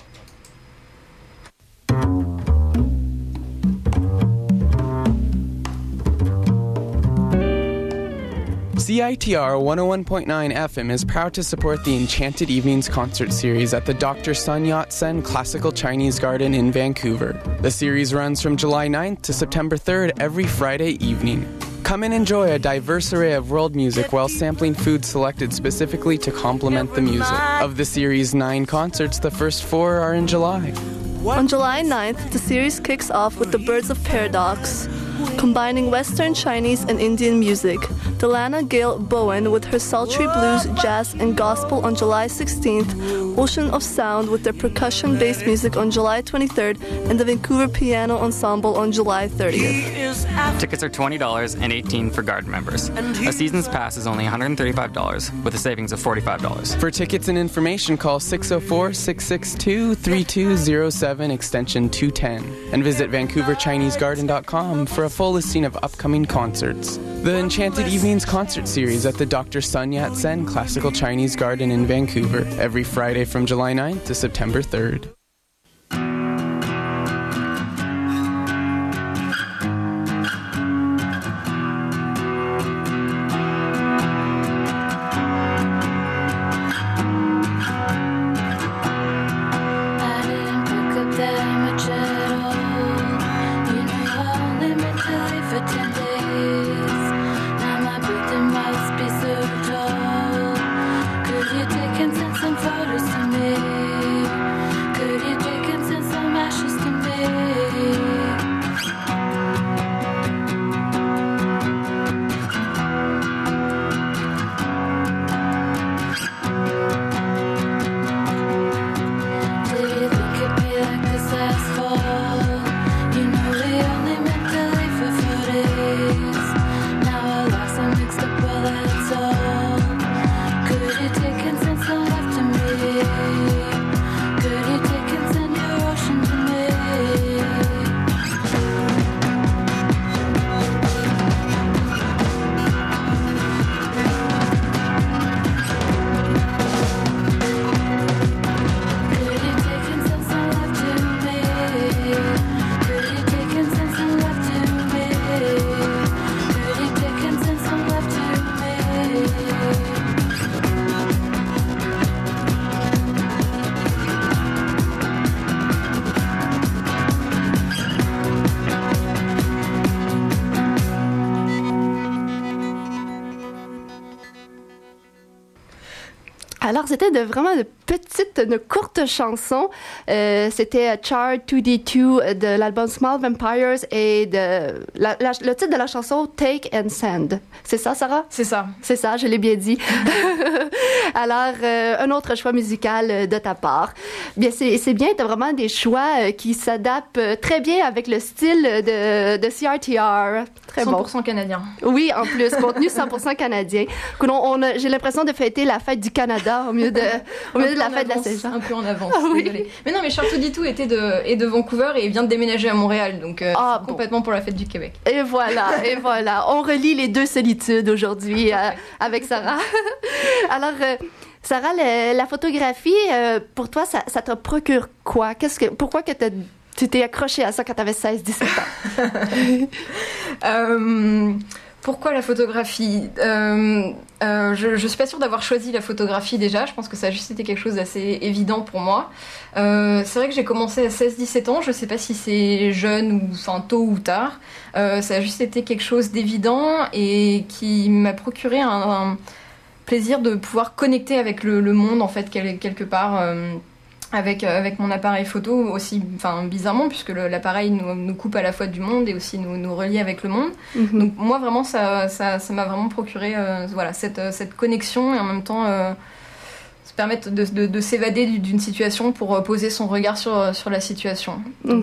CITR 101.9 FM is proud to support the Enchanted Evenings concert series at the Dr. Sun Yat-sen Classical Chinese Garden in Vancouver. The series runs from July 9th to September 3rd every Friday evening. Come and enjoy a diverse array of world music while sampling food selected specifically to complement the music. Of the series' 9 concerts, the first 4 are in July. On July 9th, the series kicks off with the Birds of Paradox, combining Western, Chinese, and Indian music. Delana Gale Bowen with her sultry blues, jazz, and gospel on July 16th, Ocean of Sound with their percussion-based music on July 23rd, and the Vancouver Piano Ensemble on July 30th. Tickets are $20 and $18 for garden members. A season's pass is only $135 with a savings of $45. For tickets and information, call 604-662-3207 extension 210 and visit VancouverChineseGarden.com for a full listing of upcoming concerts. The Enchanted Evenings concert series at the Dr. Sun Yat-sen Classical Chinese Garden in Vancouver every Friday from July 9th to September 3rd. Could Alors, c'était vraiment de courtes chansons. C'était Chart 2D2 de l'album Small Vampires et le titre de la chanson Take and Send. C'est ça, Sarah? C'est ça. C'est ça, je l'ai bien dit. Alors, un autre choix musical de ta part. Bien, c'est bien, t'as vraiment des choix qui s'adaptent très bien avec le style de CRTR. Très 100% bon. canadien. Oui, en plus, contenu 100% canadien. J'ai l'impression de fêter la fête du Canada au milieu de la fête de la Saint-Jean. Un peu en avance, oui. désolée. Mais non, mais Chart 2D2 est de Vancouver et vient de déménager à Montréal, donc complètement pour la fête du Québec. Et voilà. On relie les deux solitudes aujourd'hui avec Sarah. Alors, Sarah, la photographie, pour toi, ça te procure quoi? Pourquoi que tu t'es accrochée à ça quand tu avais 16-17 ans? Pourquoi la photographie? Je suis pas sûre d'avoir choisi la photographie déjà. Je pense que ça a juste été quelque chose d'assez évident pour moi. C'est vrai que j'ai commencé à 16-17 ans. Je sais pas si c'est jeune ou tôt ou tard. Ça a juste été quelque chose d'évident et qui m'a procuré un plaisir de pouvoir connecter avec le monde en fait quelque part. Avec mon appareil photo aussi, bizarrement, puisque l'appareil nous coupe à la fois du monde et aussi nous relie avec le monde. Mm-hmm. Donc moi vraiment ça m'a vraiment procuré cette connexion et en même temps se permettre de s'évader d'une situation pour poser son regard sur la situation. Donc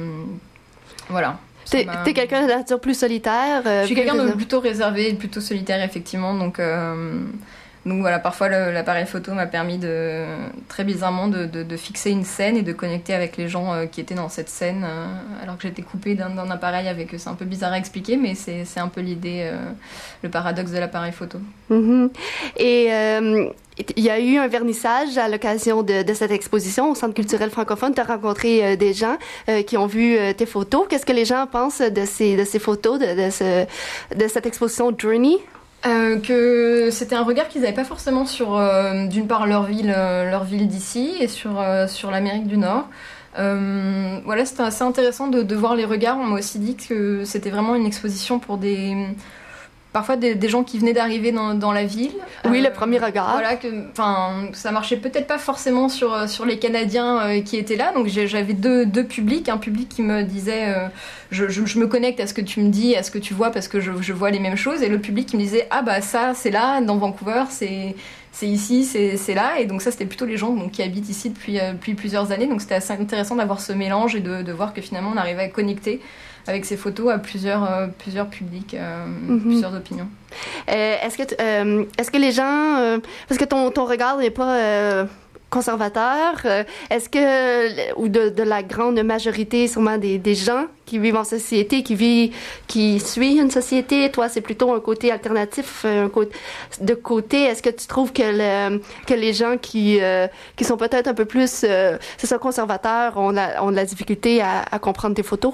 voilà. T'es quelqu'un de nature plus solitaire? Je suis quelqu'un de plutôt réservé, plutôt solitaire effectivement, donc voilà, parfois l'appareil photo m'a permis très bizarrement de fixer une scène et de connecter avec les gens qui étaient dans cette scène alors que j'étais coupée d'un appareil avec eux. C'est un peu bizarre à expliquer, mais c'est un peu l'idée, le paradoxe de l'appareil photo. Mm-hmm. Et il y a eu un vernissage à l'occasion de cette exposition au Centre culturel francophone. Tu as rencontré des gens qui ont vu tes photos. Qu'est-ce que les gens pensent de ces photos, de cette exposition Journey? Que c'était un regard qu'ils n'avaient pas forcément sur, d'une part, leur ville d'ici et sur l'Amérique du Nord. Voilà, c'était assez intéressant de voir les regards. On m'a aussi dit que c'était vraiment une exposition pour parfois des gens qui venaient d'arriver dans la ville. Oui, le premier regard. Voilà, ça marchait peut-être pas forcément sur les Canadiens qui étaient là. Donc j'avais deux publics. Un public qui me disait je me connecte à ce que tu me dis, à ce que tu vois, parce que je vois les mêmes choses. Et le public qui me disait ça c'est là, dans Vancouver, c'est ici, c'est là. Et donc ça, c'était plutôt les gens qui habitent ici depuis plusieurs années. Donc c'était assez intéressant d'avoir ce mélange et de voir que finalement on arrivait à connecter avec ces photos à plusieurs publics, plusieurs opinions. Est-ce que les gens... parce que ton regard n'est pas conservateur, est-ce que... ou de la grande majorité, sûrement des gens qui vivent en société, qui suivent une société, toi, c'est plutôt un côté alternatif, de côté. Est-ce que tu trouves que les gens qui sont peut-être un peu plus, conservateurs, ont de la difficulté à comprendre tes photos?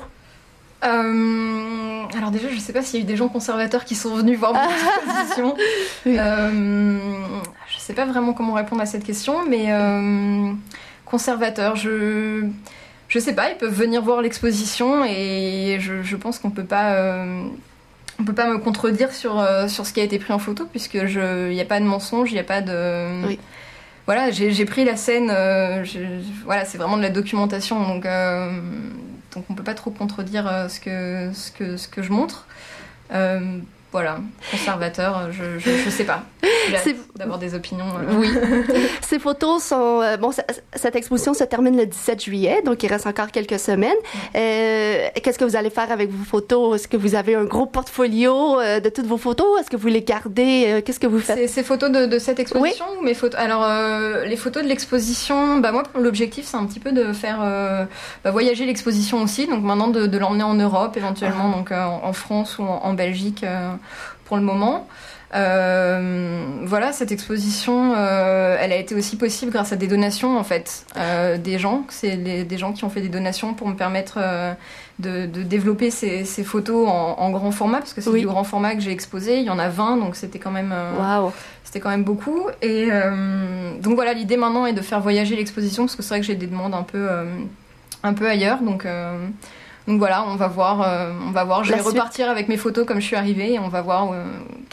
Alors déjà, je sais pas s'il y a eu des gens conservateurs qui sont venus voir mon exposition. Oui. Je sais pas vraiment comment répondre à cette question, mais conservateurs, je sais pas, ils peuvent venir voir l'exposition et je pense qu'on peut pas me contredire sur ce qui a été pris en photo, puisque il n'y a pas de mensonge, il n'y a pas de... Oui. Voilà, j'ai pris la scène, voilà, c'est vraiment de la documentation, donc on peut pas trop contredire ce que je montre. Voilà, conservateur, je sais pas. J'ai hâte d'avoir des opinions. Oui. Ces photos sont... cette exposition se termine le 17 juillet, donc il reste encore quelques semaines. Qu'est-ce que vous allez faire avec vos photos? Est-ce que vous avez un gros portfolio de toutes vos photos? Est-ce que vous les gardez? Qu'est-ce que vous faites? Ces photos de cette exposition? Oui. Ou mes photos? Alors, les photos de l'exposition, moi, l'objectif, c'est un petit peu de faire voyager l'exposition aussi. Donc maintenant, de l'emmener en Europe, éventuellement, donc en France ou en Belgique, pour le moment. Voilà, cette exposition, elle a été aussi possible grâce à des donations, en fait, des gens. C'est des gens qui ont fait des donations pour me permettre de développer ces photos en grand format, parce que c'est du grand format que j'ai exposé. Il y en a 20, donc c'était quand même... C'était quand même beaucoup. Et donc voilà, l'idée maintenant est de faire voyager l'exposition, parce que c'est vrai que j'ai des demandes un peu ailleurs, donc voilà, on va voir. Je vais repartir avec mes photos comme je suis arrivée et on va voir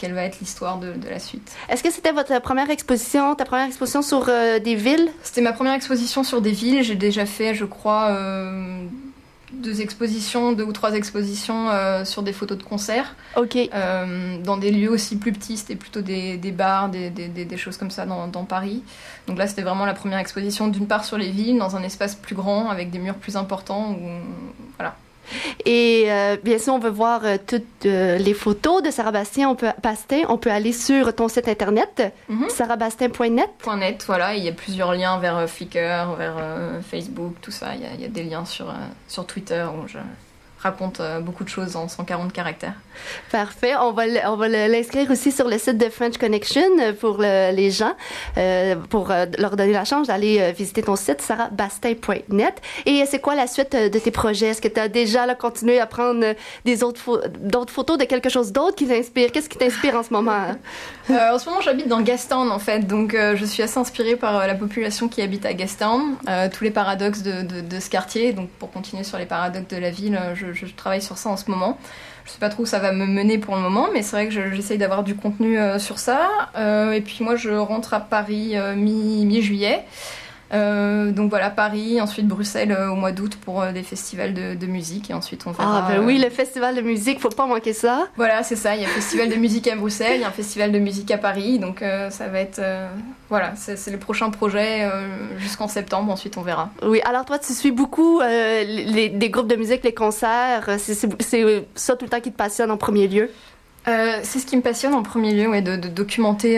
quelle va être l'histoire de la suite. Est-ce que c'était ta première exposition sur des villes? C'était ma première exposition sur des villes. J'ai déjà fait, je crois, 2 ou 3 expositions sur des photos de concerts. Ok. Dans des lieux aussi plus petits, c'était plutôt des bars, des choses comme ça dans Paris. Donc là, c'était vraiment la première exposition, d'une part sur les villes, dans un espace plus grand, avec des murs plus importants. Voilà. Et bien sûr, on veut voir toutes les photos de Sarah Bastien. On peut aller sur ton site internet, sarahbastin.net. .net, voilà. Il y a plusieurs liens vers Flickr, vers Facebook, tout ça. Il y a des liens sur Twitter où je raconte beaucoup de choses en 140 caractères. Parfait. On va l'inscrire aussi sur le site de French Connection pour les gens, pour leur donner la chance d'aller visiter ton site, sarahbastin.net. Et c'est quoi la suite de tes projets? Est-ce que tu as déjà continué à prendre d'autres photos de quelque chose d'autre qui t'inspire? Qu'est-ce qui t'inspire en ce moment? En ce moment, j'habite dans Gastown, en fait. Donc, je suis assez inspirée par la population qui habite à Gastown, tous les paradoxes de ce quartier. Donc, pour continuer sur les paradoxes de la ville, je travaille sur ça en ce moment. Je sais pas trop où ça va me mener pour le moment, mais c'est vrai que j'essaye d'avoir du contenu sur ça. Et puis moi, je rentre à Paris mi-juillet. Donc voilà, Paris, ensuite Bruxelles au mois d'août pour des festivals de musique, et ensuite on verra. Ah ben oui, le festival de musique, faut pas manquer ça. Voilà, c'est ça, il y a un festival de musique à Bruxelles, il y a un festival de musique à Paris, donc ça va être... voilà, c'est le prochain projet jusqu'en septembre, ensuite on verra. Oui, alors toi tu suis beaucoup des groupes de musique, les concerts, c'est ça tout le temps qui te passionne en premier lieu? C'est ce qui me passionne en premier lieu, ouais, de documenter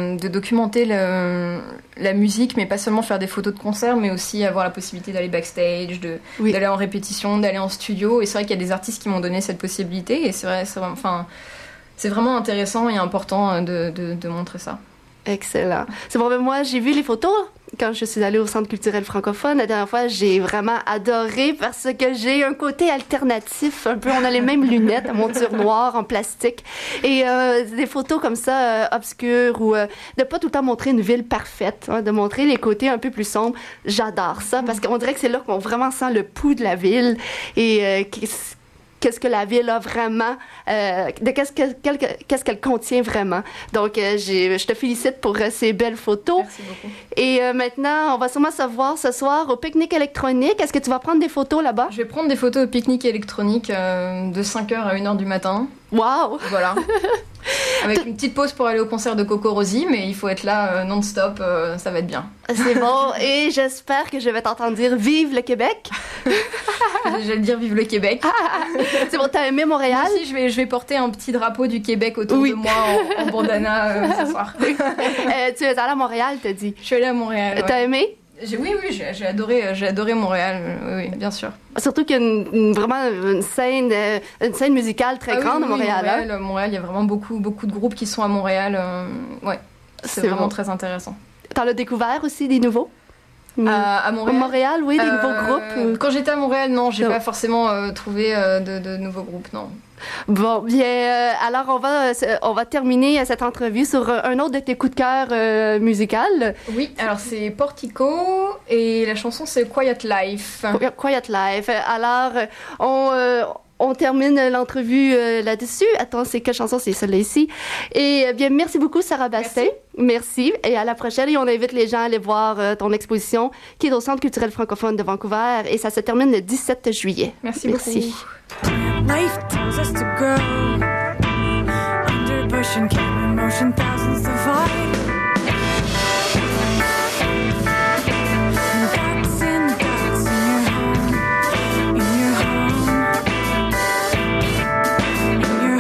la musique, mais pas seulement faire des photos de concert, mais aussi avoir la possibilité d'aller backstage, d'aller en répétition, d'aller en studio. Et c'est vrai qu'il y a des artistes qui m'ont donné cette possibilité, et c'est vraiment intéressant et important de montrer ça. Excellent. C'est bon, moi j'ai vu les photos quand je suis allée au Centre culturel francophone. La dernière fois, j'ai vraiment adoré parce que j'ai un côté alternatif, un peu. On a les mêmes lunettes à monture noire en plastique. Et des photos comme ça, obscures, ou de pas tout le temps montrer une ville parfaite, de montrer les côtés un peu plus sombres. J'adore ça parce qu'on dirait que c'est là qu'on vraiment sent le pouls de la ville et qu'est-ce que la ville a vraiment, qu'est-ce qu'elle contient vraiment. Donc, je te félicite pour ces belles photos. Merci beaucoup. Et maintenant, on va sûrement se voir ce soir au pique-nique électronique. Est-ce que tu vas prendre des photos là-bas? Je vais prendre des photos au pique-nique électronique de 5h à 1h du matin. Wow! Voilà. Avec une petite pause pour aller au concert de Coco Rosie, mais il faut être là non-stop, ça va être bien. C'est bon, et j'espère que je vais t'entendre dire « Vive le Québec ». J'allais dire « Vive le Québec ». C'est bon, t'as aimé Montréal? Moi aussi, je vais porter un petit drapeau du Québec autour de moi en bandana ce soir. Tu es allée à Montréal, t'as dit? Je suis allée à Montréal, ouais. T'as aimé? Oui, j'ai adoré Montréal, oui, bien sûr. Surtout qu'il y a vraiment une scène musicale très grande à Montréal. Montréal, il y a vraiment beaucoup de groupes qui sont à Montréal. Ouais, c'est vraiment très intéressant. T'en as découvert aussi des nouveaux? À Montréal? Montréal, oui, des nouveaux groupes. Quand j'étais à Montréal, non, j'ai pas forcément trouvé de nouveaux groupes, non. Bon, bien, alors on va terminer cette entrevue sur un autre de tes coups de cœur musical. Oui, alors c'est Portico et la chanson c'est Quiet Life. Quiet Life. Alors, on termine l'entrevue là-dessus. Attends, c'est quelle chanson? C'est celle-là ici. Et bien, merci beaucoup, Sarah Bastien. Merci. Et à la prochaine. Et on invite les gens à aller voir ton exposition qui est au Centre culturel francophone de Vancouver. Et ça se termine le 17 juillet. Merci beaucoup. Life tells us to grow. Under bush and camera motion, thousands divide. Dots in your home, in your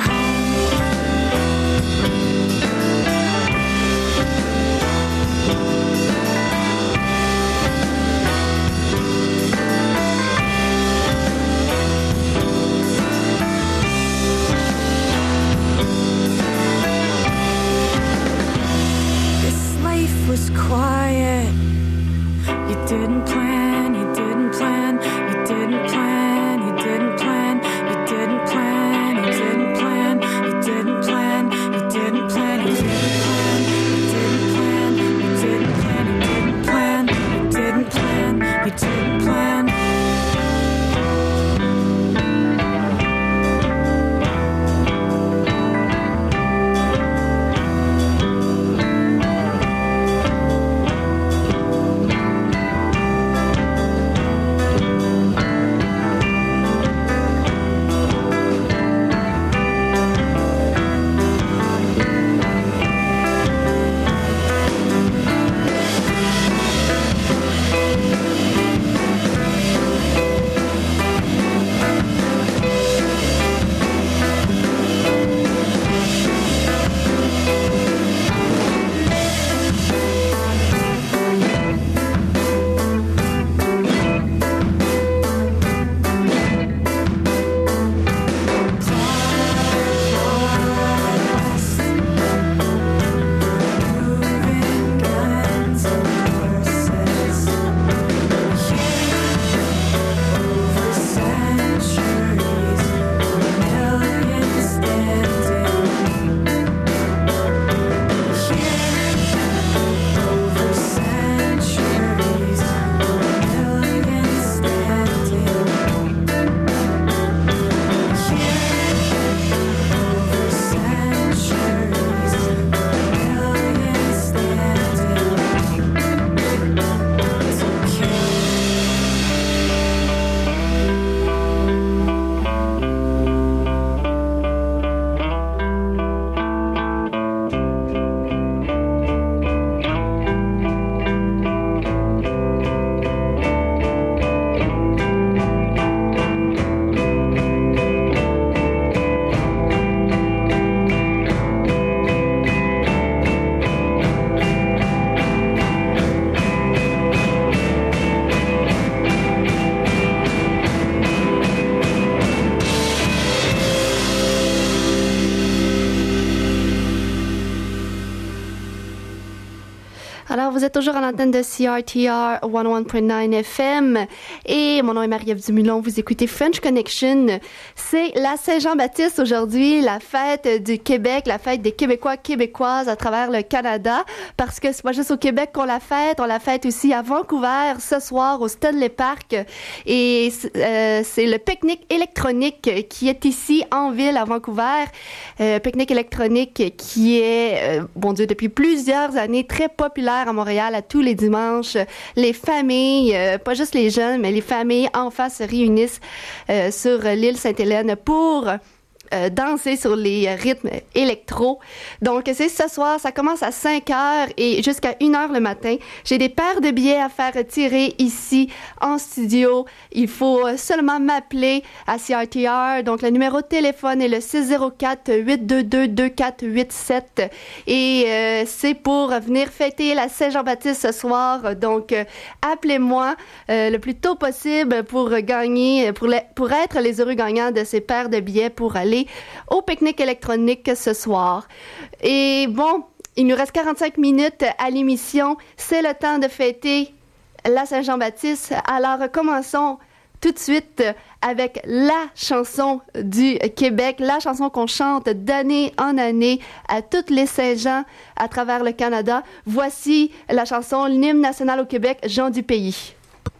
was quiet. You didn't plan, you didn't plan, you didn't plan, you didn't plan, you didn't plan, you didn't plan, you didn't plan, you didn't plan, you didn't plan, you didn't plan, you didn't plan, you didn't plan, you didn't plan. êtes toujours à l'antenne de CRTR 101.9 FM et mon nom est Marie-Ève Dumulon. Vous écoutez French Connection. C'est la Saint-Jean-Baptiste aujourd'hui, la fête du Québec, la fête des Québécois, Québécoises à travers le Canada. Parce que c'est pas juste au Québec qu'on la fête, on la fête aussi à Vancouver ce soir au Stanley Park. Et c'est le pique-nique électronique qui est ici en ville à Vancouver. Pique-nique électronique qui est, bon Dieu, depuis plusieurs années très populaire à Montréal à tous les dimanches. Les familles, pas juste les jeunes, mais les familles enfants se réunissent sur l'île Sainte-Hélène pour danser sur les rythmes électro. Donc, c'est ce soir, ça commence à 5h et jusqu'à 1h le matin. J'ai des paires de billets à faire tirer ici en studio. Il faut seulement m'appeler à CRTR. Donc, le numéro de téléphone est le 604-822-2487 et c'est pour venir fêter la Saint-Jean-Baptiste ce soir. Donc, appelez-moi le plus tôt possible pour gagner, pour être les heureux gagnants de ces paires de billets pour aller au pique-nique électronique ce soir. Et bon, il nous reste 45 minutes à l'émission. C'est le temps de fêter la Saint-Jean-Baptiste. Alors, commençons tout de suite avec la chanson du Québec, la chanson qu'on chante d'année en année à toutes les Saint-Jean à travers le Canada. Voici la chanson, l'hymne national au Québec, Jean du pays.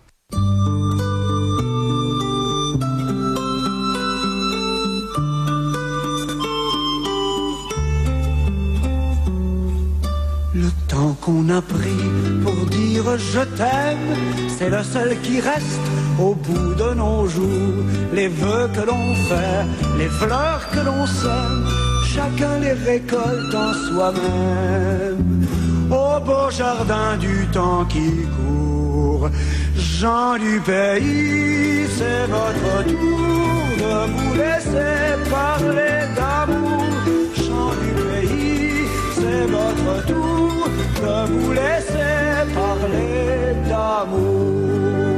Le temps qu'on a pris pour dire je t'aime, c'est le seul qui reste au bout de nos jours. Les vœux que l'on fait, les fleurs que l'on sème, chacun les récolte en soi-même. Au beau jardin du temps qui court, gens du pays, c'est votre tour de vous laisser parler d'amour. Gens du pays, c'est votre tour de vous laisser parler d'amour.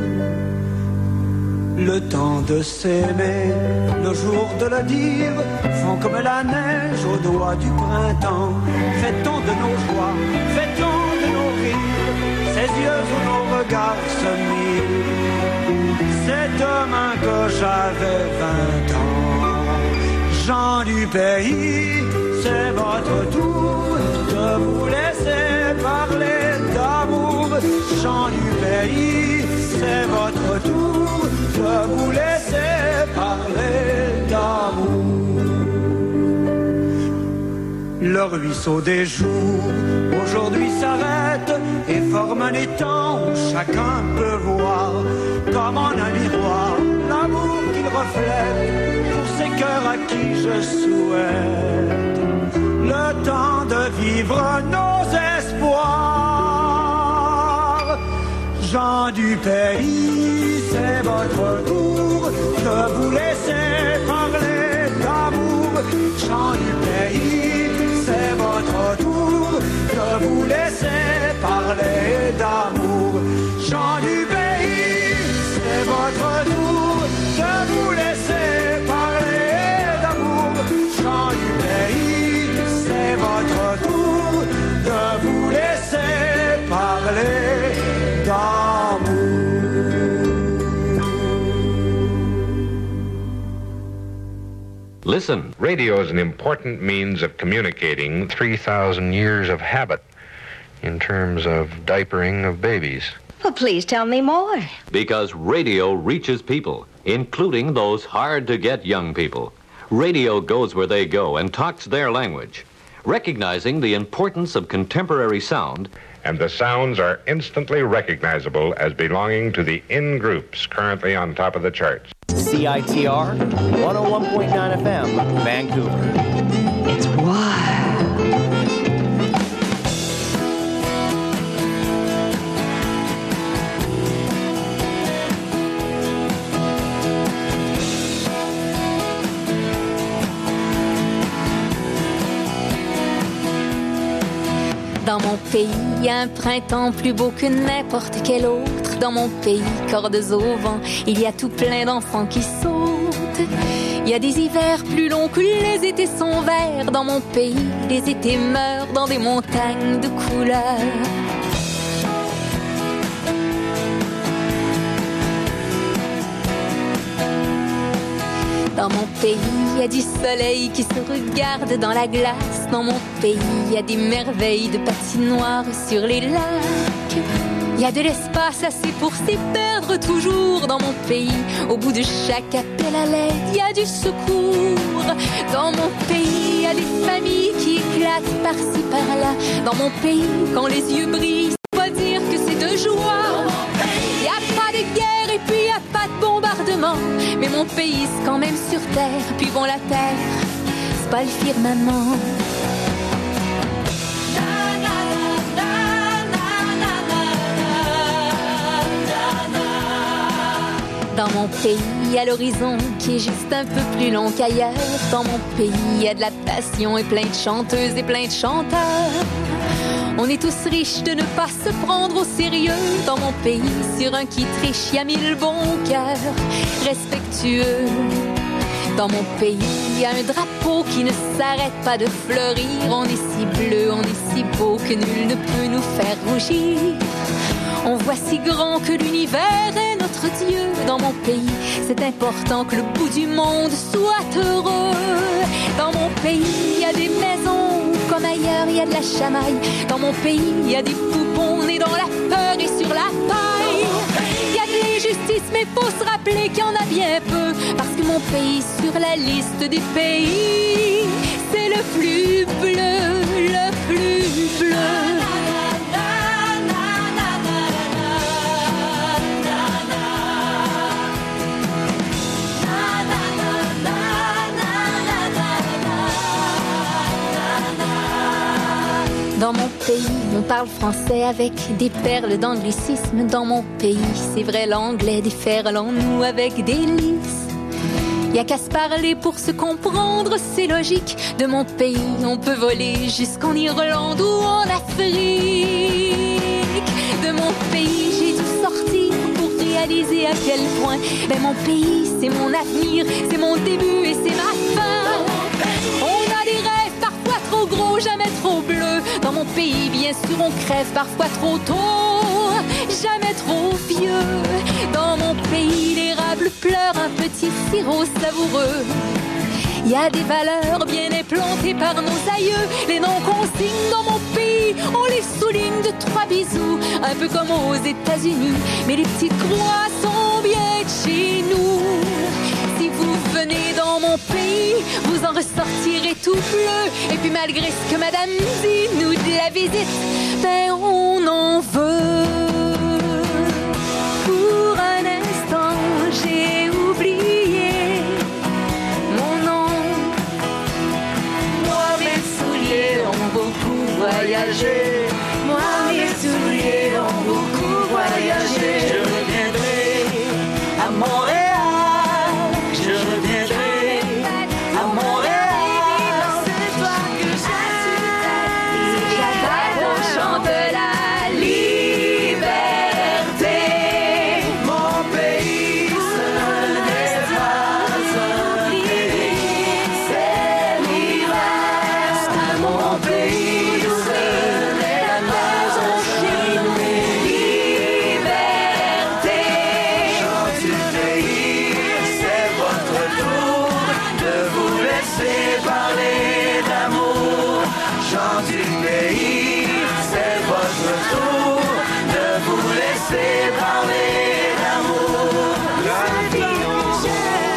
Le temps de s'aimer, le jour de le dire, font comme la neige au doigt du printemps. Fait-on de nos joies, fait-on de nos rires, ces yeux où nos regards se mirent. C'est demain que j'avais 20 ans. Gens du pays, c'est votre tour de vous laisser parler d'amour. Gens du pays, c'est votre tour de vous laisser parler d'amour. Le ruisseau des jours aujourd'hui s'arrête et forme un étang où chacun peut voir comme en un miroir l'amour qu'il reflète pour ces cœurs à qui je souhaite le temps de vivre nos espoirs. Gens du pays, c'est votre tour de vous laisser parler d'amour. Gens du pays, c'est votre tour de vous laisser parler d'amour. Gens du pays, c'est votre tour de vous laisser parler d'amour. Gens du pays, c'est votre tour de vous laisser parler d'amour. Listen, radio is an important means of communicating 3,000 years of habit in terms of diapering of babies. Well, please tell me more. Because radio reaches people, including those hard-to-get young people. Radio goes where they go and talks their language, recognizing the importance of contemporary sound. And the sounds are instantly recognizable as belonging to the in-groups currently on top of the charts. CITR 101.9 FM, Vancouver. It's wild. Dans mon pays, il y a un printemps plus beau que n'importe quel autre. Dans mon pays, cordes au vent, il y a tout plein d'enfants qui sautent. Il y a des hivers plus longs que les étés sont verts. Dans mon pays, les étés meurent dans des montagnes de couleurs. pays, il y a du soleil qui se regarde dans la glace. Dans mon pays, il y a des merveilles de patinoire sur les lacs. Il y a de l'espace assez pour s'y perdre toujours. Dans mon pays, au bout de chaque appel à l'aide, il y a du secours. Dans mon pays, il y a des familles qui éclatent par-ci par-là. Dans mon pays, quand les yeux brillent, on va dire que c'est de joie. Il n'y a pas de guerre et puis il n'y a pas de bombardement. Mais mon pays, c'est quand même sur terre. Puis bon, la terre, c'est pas le firmament. Dans mon pays, il y a l'horizon qui est juste un peu plus long qu'ailleurs. Dans mon pays, il y a de la passion et plein de chanteuses et plein de chanteurs. On est tous riches de ne pas se prendre au sérieux. Dans mon pays, sur un qui triche, il y a 1000 bons cœurs respectueux. Dans mon pays, il y a un drapeau qui ne s'arrête pas de fleurir. On est si bleu, on est si beau que nul ne peut nous faire rougir. On voit si grand que l'univers est notre Dieu. Dans mon pays, c'est important que le bout du monde soit heureux. Dans mon pays, il y a des maisons où, comme ailleurs, il y a de la chamaille. Dans mon pays, il y a des poupons nés dans la peur et sur la paille. Il y a de l'injustice, mais faut se rappeler qu'il y en a bien peu. Parce que mon pays, sur la liste des pays, c'est le plus bleu, le plus bleu. Dans mon pays, on parle français avec des perles d'anglicisme. Dans mon pays, c'est vrai, l'anglais déferle en nous avec délice. Y a qu'à se parler pour se comprendre, c'est logique. De mon pays, on peut voler jusqu'en Irlande ou en Afrique. De mon pays, j'ai dû sortir pour réaliser à quel point mon pays, c'est mon avenir, c'est mon début et c'est ma fin. On a des rêves parfois trop gros, jamais trop bleus. Dans mon pays, bien sûr, on crève parfois trop tôt, jamais trop vieux. Dans mon pays, l'érable pleure un petit sirop savoureux. Il y a des valeurs bien implantées par nos aïeux. Les noms qu'on signe dans mon pays, on les souligne de 3 bisous, un peu comme aux États-Unis. Mais les petites croix sont bien de chez nous. Si vous venez dans mon pays, vous en ressortirez tout bleu. Et puis malgré ce que madame dit, nous de la visite, ben on en veut. Pour un instant, j'ai oublié mon nom. Moi, mes souliers ont beaucoup voyagé. Moi, mes souliers ont beaucoup voyagé. Je reviendrai à Montréal. Je reviendrai à Montréal. C'est toi que j'aime. J'appelle au chant de la liberté. Mon pays, ce n'est pas un pays, c'est l'hiver. Mon pays, ce n'est pas un chez nous. Liberté. Chant du pays, c'est votre tour de vous laisser parler d'amour. Chant du pays, c'est votre tour de vous laisser parler d'amour. La vie en rose,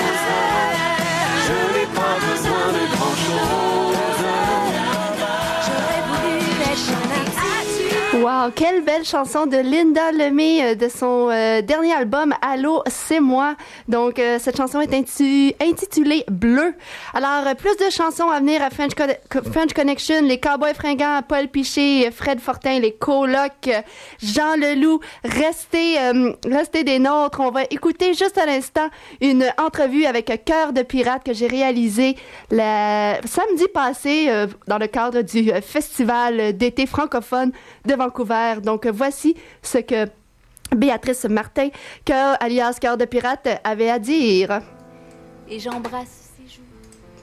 je n'ai pas besoin de grand-chose. J'aurais voulu la chanter. Wow, quelle belle chanson de Linda Lemay de son dernier album Allô, c'est moi. Donc cette chanson est intitulée Bleu. Alors plus de chansons à venir à French Connection, les Cowboys fringants, Paul Piché, Fred Fortin, les Colocs, Jean Leloup. Restez des nôtres. On va écouter juste à l'instant une entrevue avec Cœur de pirate que j'ai réalisée samedi passé dans le cadre du festival d'été francophone de Vancouver. Donc voici ce que Béatrice Martin, alias Cœur de pirate, avait à dire. Et j'embrasse ses joues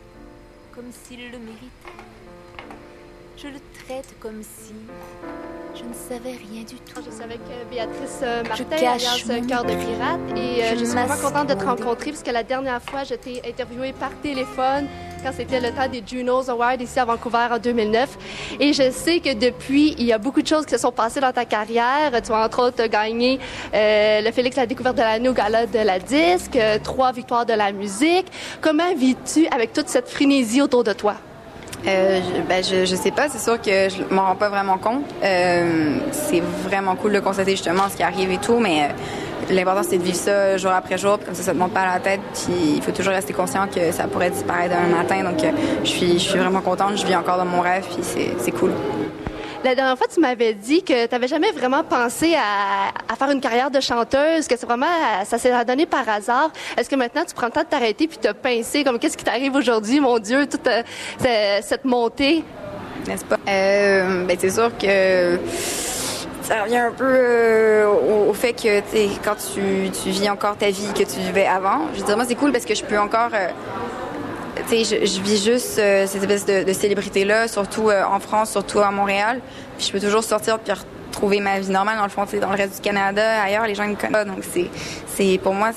comme s'il le méritait. Je le traite comme si Je ne savais rien du tout. Je savais que Béatrice Martin cache alias Cœur de pirate et Je je suis vraiment masque contente de te mon rencontrer parce que la dernière fois, je t'ai interviewée par téléphone quand c'était le temps des Junos Awards ici à Vancouver en 2009. Et je sais que depuis, il y a beaucoup de choses qui se sont passées dans ta carrière. Tu as entre autres gagné le Félix la découverte de l'année au Gala de la disque, 3 victoires de la musique. Comment vis-tu avec toute cette frénésie autour de toi? Je sais pas, c'est sûr que je m'en rends pas vraiment compte. C'est vraiment cool de constater justement ce qui arrive et tout, mais l'important c'est de vivre ça jour après jour, puis comme ça te monte pas à la tête, puis il faut toujours rester conscient que ça pourrait disparaître demain matin. Donc je suis vraiment contente, je vis encore dans mon rêve, puis c'est cool. La dernière fois, tu m'avais dit que tu n'avais jamais vraiment pensé à faire une carrière de chanteuse, que c'est vraiment, ça s'est donné par hasard. Est-ce que maintenant, tu prends le temps de t'arrêter puis de pincer, comme qu'est-ce qui t'arrive aujourd'hui, mon Dieu, toute cette montée? N'est-ce pas? C'est sûr que ça revient un peu au fait que quand tu vis encore ta vie que tu vivais avant, je veux dire, moi, c'est cool parce que je peux encore... je vis juste cette espèce de célébrité-là, surtout en France, surtout à Montréal. Puis je peux toujours sortir puis retrouver ma vie normale. Dans le fond, dans le reste du Canada, ailleurs, les gens me connaissent pas. Donc, pour moi,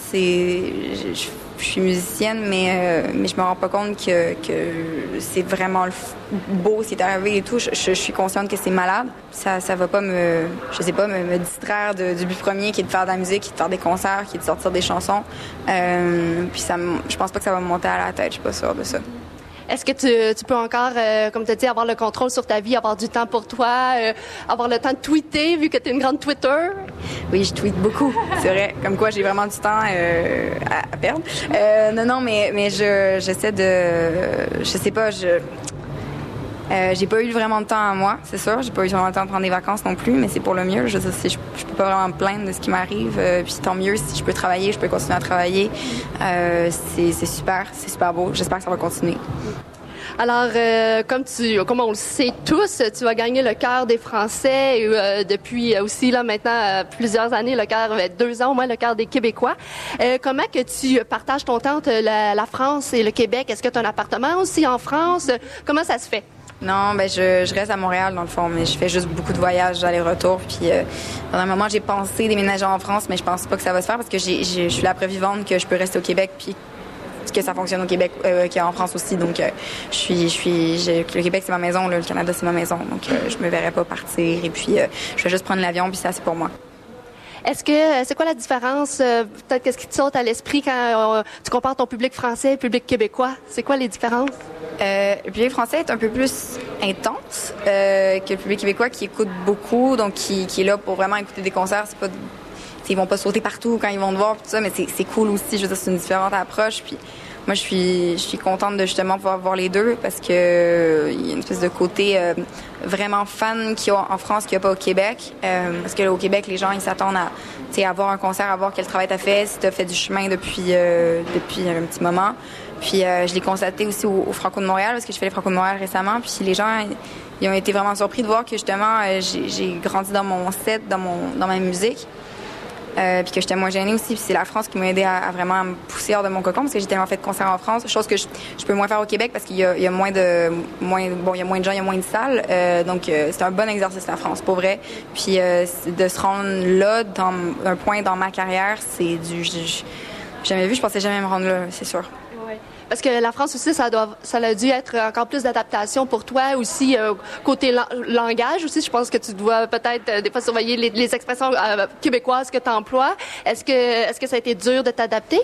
je suis musicienne, mais je me rends pas compte que c'est vraiment beau ce qui est arrivé et tout. Je suis consciente que c'est malade. Ça va pas me distraire du but premier qui est de faire de la musique, qui est de faire des concerts, qui est de sortir des chansons. Puis je pense pas que ça va me monter à la tête. Je suis pas sûre de ça. Est-ce que tu peux encore, comme tu as dit, avoir le contrôle sur ta vie, avoir du temps pour toi, avoir le temps de tweeter, vu que tu es une grande Twitter? Oui, je tweete beaucoup, c'est vrai. Comme quoi, j'ai vraiment du temps à perdre. Non, mais j'essaie de... Je sais pas, j'ai pas eu vraiment de temps à moi, c'est sûr. J'ai pas eu vraiment le temps de prendre des vacances non plus, mais c'est pour le mieux. Je peux pas vraiment me plaindre de ce qui m'arrive. Puis tant mieux, si je peux travailler, je peux continuer à travailler. C'est super beau. J'espère que ça va continuer. Alors, comme on le sait tous, tu as gagné le cœur des Français et, depuis aussi là maintenant plusieurs années, 2 ans au moins, le cœur des Québécois. Comment que tu partages ton temps entre la France et le Québec? Est-ce que tu as un appartement aussi en France? Comment ça se fait? Non, je reste à Montréal dans le fond, mais je fais juste beaucoup de voyages, aller-retour. Puis pendant un moment, j'ai pensé déménager en France, mais je pense pas que ça va se faire parce que je suis la preuve vivante que je peux rester au Québec puis que ça fonctionne au Québec qu'en France aussi. Donc le Québec c'est ma maison, le Canada c'est ma maison. Donc je me verrais pas partir et puis je vais juste prendre l'avion puis ça c'est pour moi. C'est quoi la différence? Peut-être qu'est-ce qui te saute à l'esprit quand tu compares ton public français et le public québécois? C'est quoi les différences? Le public français est un peu plus intense que le public québécois qui écoute beaucoup, donc qui est là pour vraiment écouter des concerts. C'est pas, ils vont pas sauter partout quand ils vont te voir, tout ça, mais c'est cool aussi. Je veux dire, c'est une différente approche. Puis moi, je suis contente de justement pouvoir voir les deux parce que il y a une espèce de côté vraiment fan qu'il y a en France qu'il n'y a pas au Québec. Parce que là, au Québec, les gens ils s'attendent à voir un concert, à voir quel travail t'as fait, si t'as fait du chemin depuis un petit moment. Puis je l'ai constaté aussi au Franco de Montréal parce que je fais les Franco de Montréal récemment. Puis les gens ils ont été vraiment surpris de voir que justement j'ai grandi dans mon set, dans ma musique. Puis que j'étais moins gênée aussi. Puis c'est la France qui m'a aidé à vraiment me pousser hors de mon cocon parce que j'ai tellement fait de concerts en France, chose que je peux moins faire au Québec parce qu'il y a moins de gens, il y a moins de salles. Donc c'est un bon exercice la France, pour vrai. Puis de se rendre là, dans un point dans ma carrière, c'est j'ai jamais vu, je pensais jamais me rendre là, c'est sûr. Parce que la France aussi, ça a dû être encore plus d'adaptation pour toi aussi, côté langage aussi. Je pense que tu dois peut-être des fois surveiller les expressions québécoises que tu emploies. Est-ce que ça a été dur de t'adapter?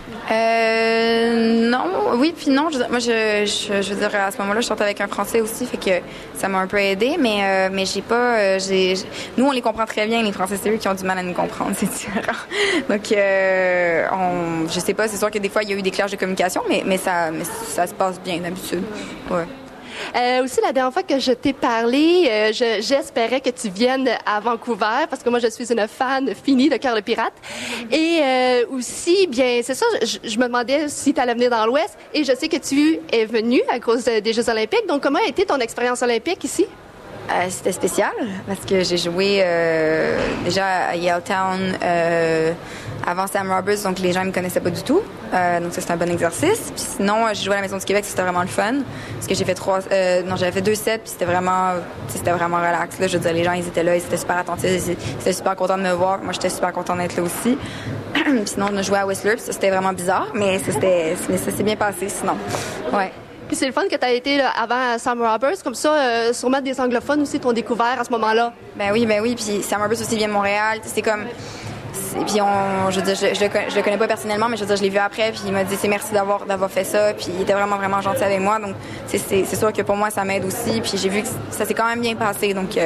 Non, oui, puis non. Moi, je veux dire, à ce moment-là, je sortais avec un Français aussi, fait que ça m'a un peu aidé, mais j'ai pas... Nous, on les comprend très bien, les Français, c'est eux qui ont du mal à nous comprendre, c'est différent. Donc, je sais pas, c'est sûr que des fois, il y a eu des clashs de communication, mais ça se passe bien d'habitude. Ouais. Aussi, la dernière fois que je t'ai parlé, j'espérais que tu viennes à Vancouver parce que moi, je suis une fan finie de Cœur de pirate. Et aussi, bien, c'est ça, je me demandais si tu allais venir dans l'Ouest et je sais que tu es venu à cause des Jeux olympiques. Donc, comment a été ton expérience olympique ici? C'était spécial parce que j'ai joué déjà à Yaletown avant Sam Roberts, donc les gens ne me connaissaient pas du tout. Donc ça, c'était un bon exercice. Puis sinon, j'ai joué à la Maison du Québec, c'était vraiment le fun. Parce que j'ai fait j'avais fait 2 sets, puis c'était vraiment relax. Là, je veux dire, les gens, ils étaient là, ils étaient super attentifs, ils étaient super contents de me voir. Moi, j'étais super contente d'être là aussi. Puis sinon, on a joué à Whistler, puis ça, c'était vraiment bizarre, mais ça s'est bien passé, sinon. Ouais. Puis c'est le fun que tu as été là, avant Sam Roberts, comme ça, sûrement des anglophones aussi t'ont découvert à ce moment-là. Ben oui, puis Sam Roberts aussi vient de Montréal, c'est comme... Et puis je veux dire, je le connais pas personnellement, mais je veux dire, je l'ai vu après, puis il m'a dit c'est merci d'avoir fait ça, puis il était vraiment vraiment gentil avec moi, donc c'est sûr que pour moi ça m'aide aussi, puis j'ai vu que ça s'est quand même bien passé, donc.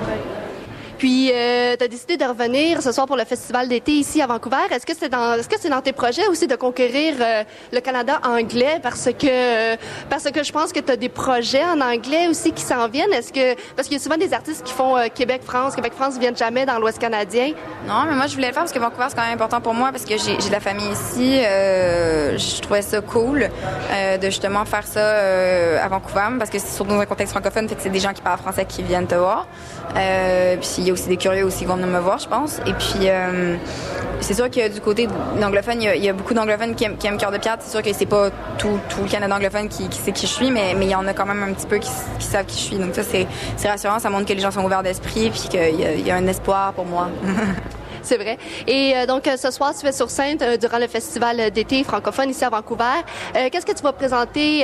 Puis, tu as décidé de revenir ce soir pour le festival d'été ici à Vancouver. Est-ce que c'est dans tes projets aussi de conquérir le Canada anglais parce que je pense que tu as des projets en anglais aussi qui s'en viennent. Parce qu'il y a souvent des artistes qui font Québec-France viennent jamais dans l'Ouest canadien. Non, mais moi je voulais le faire parce que Vancouver c'est quand même important pour moi parce que j'ai de la famille ici. Je trouvais ça cool de justement faire ça à Vancouver parce que c'est surtout dans un contexte francophone, fait que c'est des gens qui parlent français qui viennent te voir. Puis il y a aussi des curieux aussi qui vont venir me voir, je pense. Et puis, c'est sûr que du côté d'anglophone, il y a beaucoup d'anglophones qui aiment Cœur de Pirate. C'est sûr que c'est pas tout le Canada anglophone qui sait qui je suis, mais il y en a quand même un petit peu qui savent qui je suis. Donc ça, c'est rassurant. Ça montre que les gens sont ouverts d'esprit puis qu'il y a un espoir pour moi. C'est vrai. Et donc, ce soir, tu es sur scène durant le festival d'été francophone ici à Vancouver. Qu'est-ce que tu vas présenter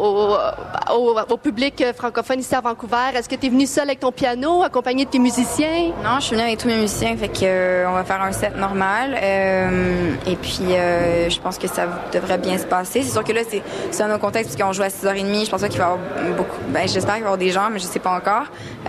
au public francophone ici à Vancouver? Est-ce que tu es venu seul avec ton piano, accompagné de tes musiciens? Non, je suis venue avec tous mes musiciens, fait que on va faire un set normal. Et puis, je pense que ça devrait bien se passer. C'est sûr que là, c'est un autre contexte puisqu'on joue à 6h30. Je pense pas qu'il va y avoir beaucoup... j'espère qu'il va y avoir des gens, mais je sais pas encore.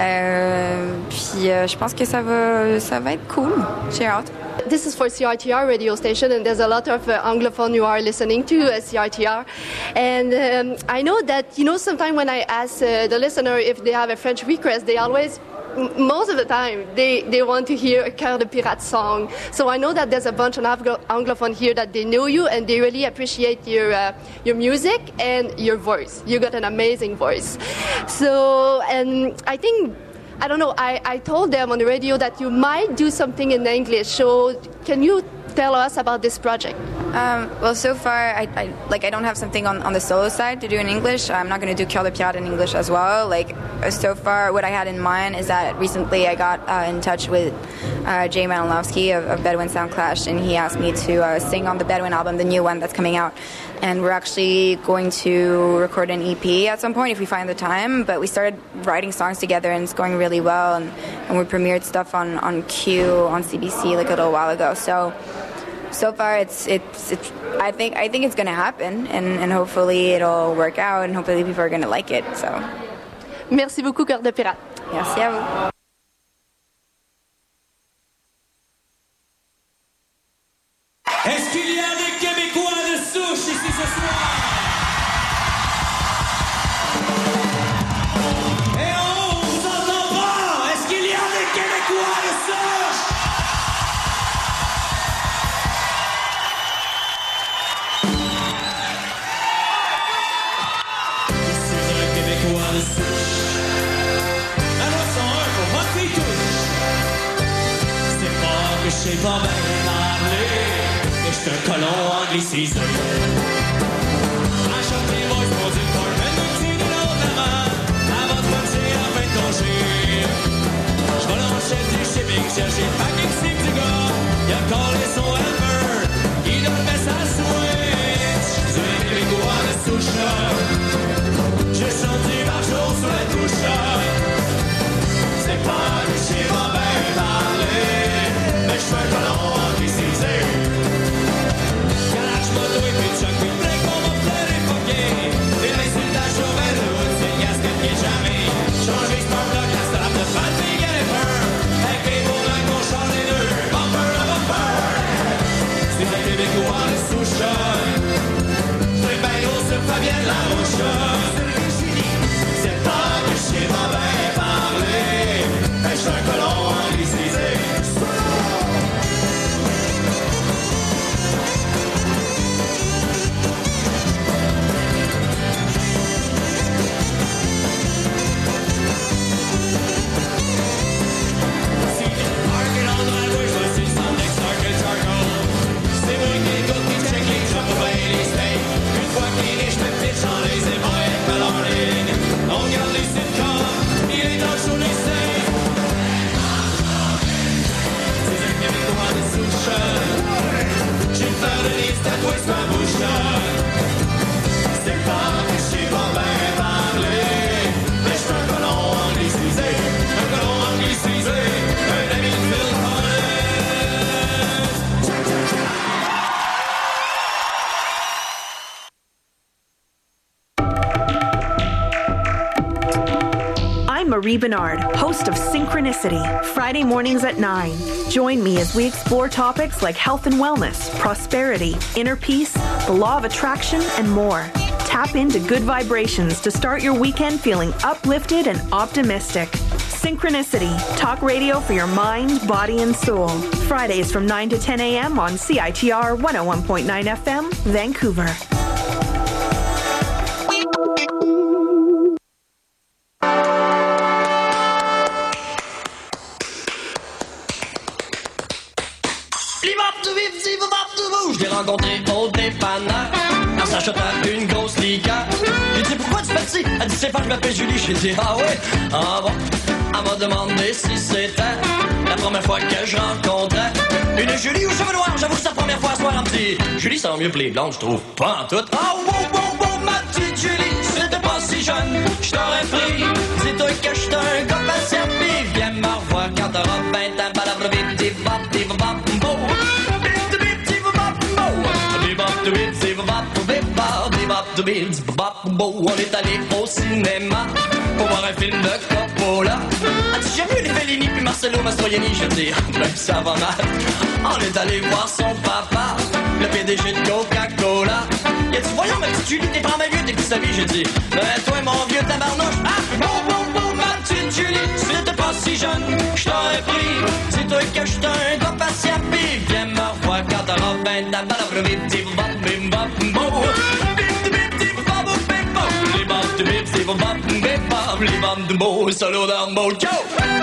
Puis, je pense que ça va être cool. Cheer out. This is for CRTR radio station, and there's a lot of Anglophone who are listening to CRTR. And I know that, sometimes when I ask the listener if they have a French request, they always, most of the time, they want to hear a Cœur de Pirate song. So I know that there's a bunch of Anglophone here that they know you and they really appreciate your music and your voice. You got an amazing voice. So, and I don't know, I told them on the radio that you might do something in English. So can you tell us about this project? Well, so far, I don't have something on the solo side to do in English. I'm not going to do Cœur de Pirate in English as well. So far, what I had in mind is that recently I got in touch with Jay Malinowski of Bedouin Sound Clash, and he asked me to sing on the Bedouin album, the new one that's coming out. And we're actually going to record an EP at some point if we find the time. But we started writing songs together, and it's going really well. And we premiered stuff on Q on CBC a little while ago. So far, it's I think it's going to happen, and hopefully it'll work out, and hopefully people are going to like it. So. Merci beaucoup, Cœur de Pirate. Merci à vous. Est-ce qu'il y a des Québécois de souche ici ce soir? Et on vous entend pas! Est-ce qu'il y a des Québécois de souche? Je suis un Québécois de souche. La loi 101 pour votre fille touche. C'est pas que je sais pas bien parler. J'suis un colon anglicisé. Achète mes voices pour du porc, mais le petit de l'autre avant de partir en fin de congé. J'vais lancer du shipping, chercher le packing stick du gars. Y'a collé son helper, il devait sa switch. Du Québécois de souche. J'ai chanté par jour sur la touche. C'est pas que j'sais pas bien parler, mais j'suis un colon anglicisé. Moto et puis Chuck, puis break, on va faire les fuckers. Des l'insultage au verre de route, c'est le gasket qui est jamais. Changer Spark Plug, la strap de fan, puis get it burn. Avec les beaux blancs qu'on change les deux, bumper à bumper. c'est toi, c'est ma bouche. C'est pas que je suis bon ben parler, mais je suis un colon anglicisé, un ami de Phil Collins. I'm Marie Bernard, host of Synchronicity, Friday mornings at 9. Join me as we explore topics like health and wellness, prosperity, inner peace, the law of attraction, and more. Tap into good vibrations to start your weekend feeling uplifted and optimistic. Synchronicity, talk radio for your mind, body, and soul. Fridays from 9 to 10 a.m. on CITR 101.9 FM, Vancouver. Je l'ai rencontré au dépanneur en s'achetant une grosse liqueur. J'ai dit pourquoi tu fais ci? Elle dit c'est pas que je m'appelle Julie. J'ai dit ah ouais, ah bon. Elle m'a demandé si c'était la première fois que je rencontrais une Julie aux cheveux noirs. J'avoue que c'est la première fois à soir un petit Julie, ça va mieux que les blondes, je trouve. Pas en tout. Ah wow, ma petite Julie, si t'étais pas si jeune, je t'aurais pris. Dis-toi que j'étais un gars patient, pis viens me revoir quand t'auras 20 ans. On est allé au cinéma pour voir un film de Coppola. As-tu jamais vu les Fellini puis Marcello Mastroianni? Je dis, ben ça va mal. On est allé voir son papa, le PDG de Coca-Cola. Il a dit, voyons ma petite Julie, t'es pas mal vieux, t'es plus sa vie. J'ai dit, ben toi mon vieux tabarnouche. Ah, bon, ma petite Julie, si t'étais pas si jeune, je t'aurais pris. Dis-toi que j'étais un gars patient, pis viens me revoir quand t'auras 20 ans. Solo down boat, go!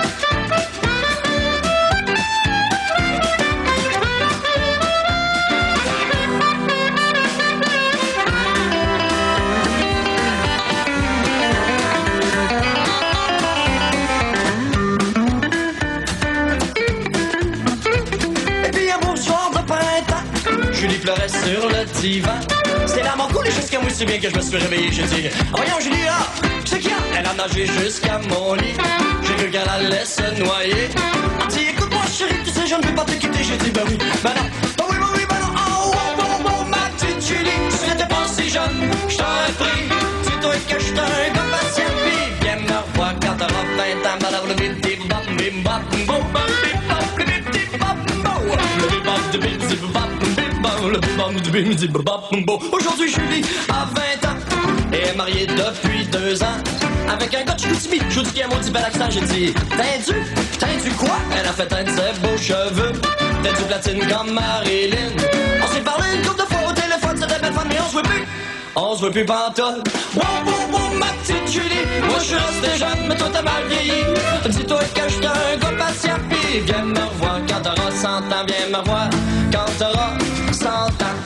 Et puis un beau soir de printemps, Julie pleurait sur le divan. C'est là mon coup, jusqu'à moi si bien que je me suis réveillé. J'ai dit, voyons Julie là, c'est qui a? Elle a nagé jusqu'à mon lit. J'ai cru qu'elle allait se noyer. Elle dit, écoute-moi chérie, tu sais je ne peux pas te quitter. J'ai dit, ben oui, ben non, ben oui, ben non. Oh, ma petite Julie, si t'étais pas si jeune, je t'aurais pris. Dis-toi que j'étais un gars patient, pis viens me revoir quand t'auras 20 ans. Aujourd'hui Julie a 20 ans et est mariée depuis 2 ans avec un gars de Chicoutimi. Je vous dis qu'il y a un maudit bel accent. J'ai dit, t'as-tu quoi? Elle a fait teindre ses beaux cheveux, t'as du platine comme Marilyn. On s'est parlé une couple de fois au téléphone, c'était belle femme, mais on se voit plus pantoute. Wow, ma petite Julie, moi je suis resté jeune, mais toi t'as mal vieilli. Dis-toi que j'étais un gars patient, pis viens me revoir quand t'auras 100 ans. Viens me revoir quand t'auras 100 ans.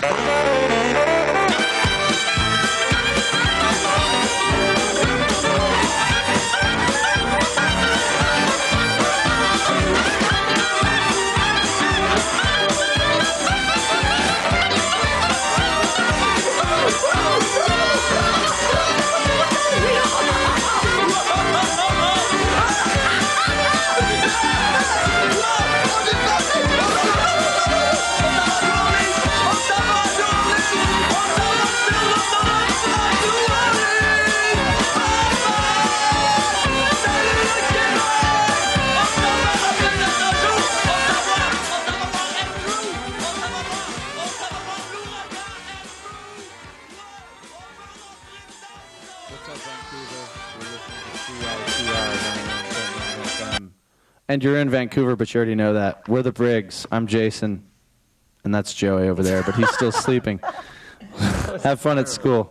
And you're in Vancouver, but you already know that. We're the Briggs. I'm Jason, and that's Joey over there, but he's still sleeping. Have fun at school.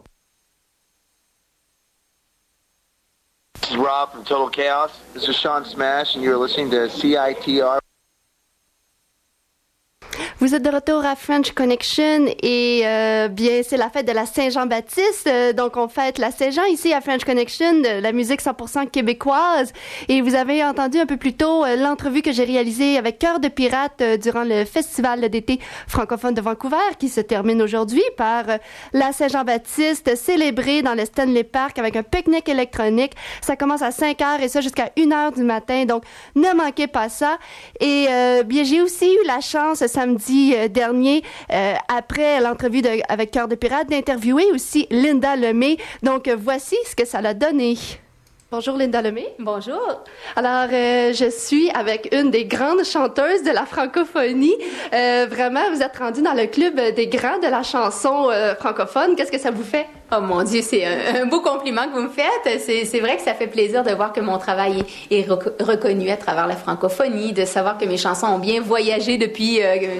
This is Rob from Total Chaos. This is Sean Smash, and you're listening to CITR. Vous êtes de retour à French Connection et bien c'est la fête de la Saint-Jean-Baptiste, donc on fête la Saint-Jean ici à French Connection, de la musique 100% québécoise. Et vous avez entendu un peu plus tôt l'entrevue que j'ai réalisée avec Cœur de Pirate durant le festival d'été francophone de Vancouver qui se termine aujourd'hui par la Saint-Jean-Baptiste célébrée dans le Stanley Park avec un pique-nique électronique. Ça commence à 5h et ça jusqu'à 1h du matin, donc ne manquez pas ça. Et bien j'ai aussi eu la chance samedi dernier, après l'entrevue avec Cœur de Pirate, d'interviewer aussi Linda Lemay. Donc, voici ce que ça l'a donné. Bonjour Linda Lemay. Bonjour. Alors, je suis avec une des grandes chanteuses de la francophonie. Vraiment, vous êtes rendue dans le club des grands de la chanson francophone. Qu'est-ce que ça vous fait? Oh mon Dieu, c'est un beau compliment que vous me faites. C'est vrai que ça fait plaisir de voir que mon travail est reconnu à travers la francophonie, de savoir que mes chansons ont bien voyagé depuis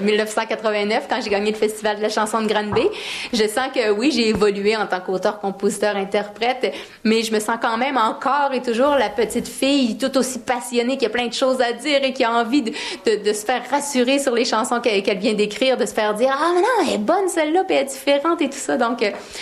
1989 quand j'ai gagné le Festival de la chanson de Grande-Bay. Je sens que oui, j'ai évolué en tant qu'auteur, compositeur, interprète, mais je me sens quand même encore et toujours la petite fille tout aussi passionnée qui a plein de choses à dire et qui a envie de se faire rassurer sur les chansons qu'elle vient d'écrire, de se faire dire « Ah, mais non, elle est bonne celle-là, puis elle est différente et tout ça. » Donc,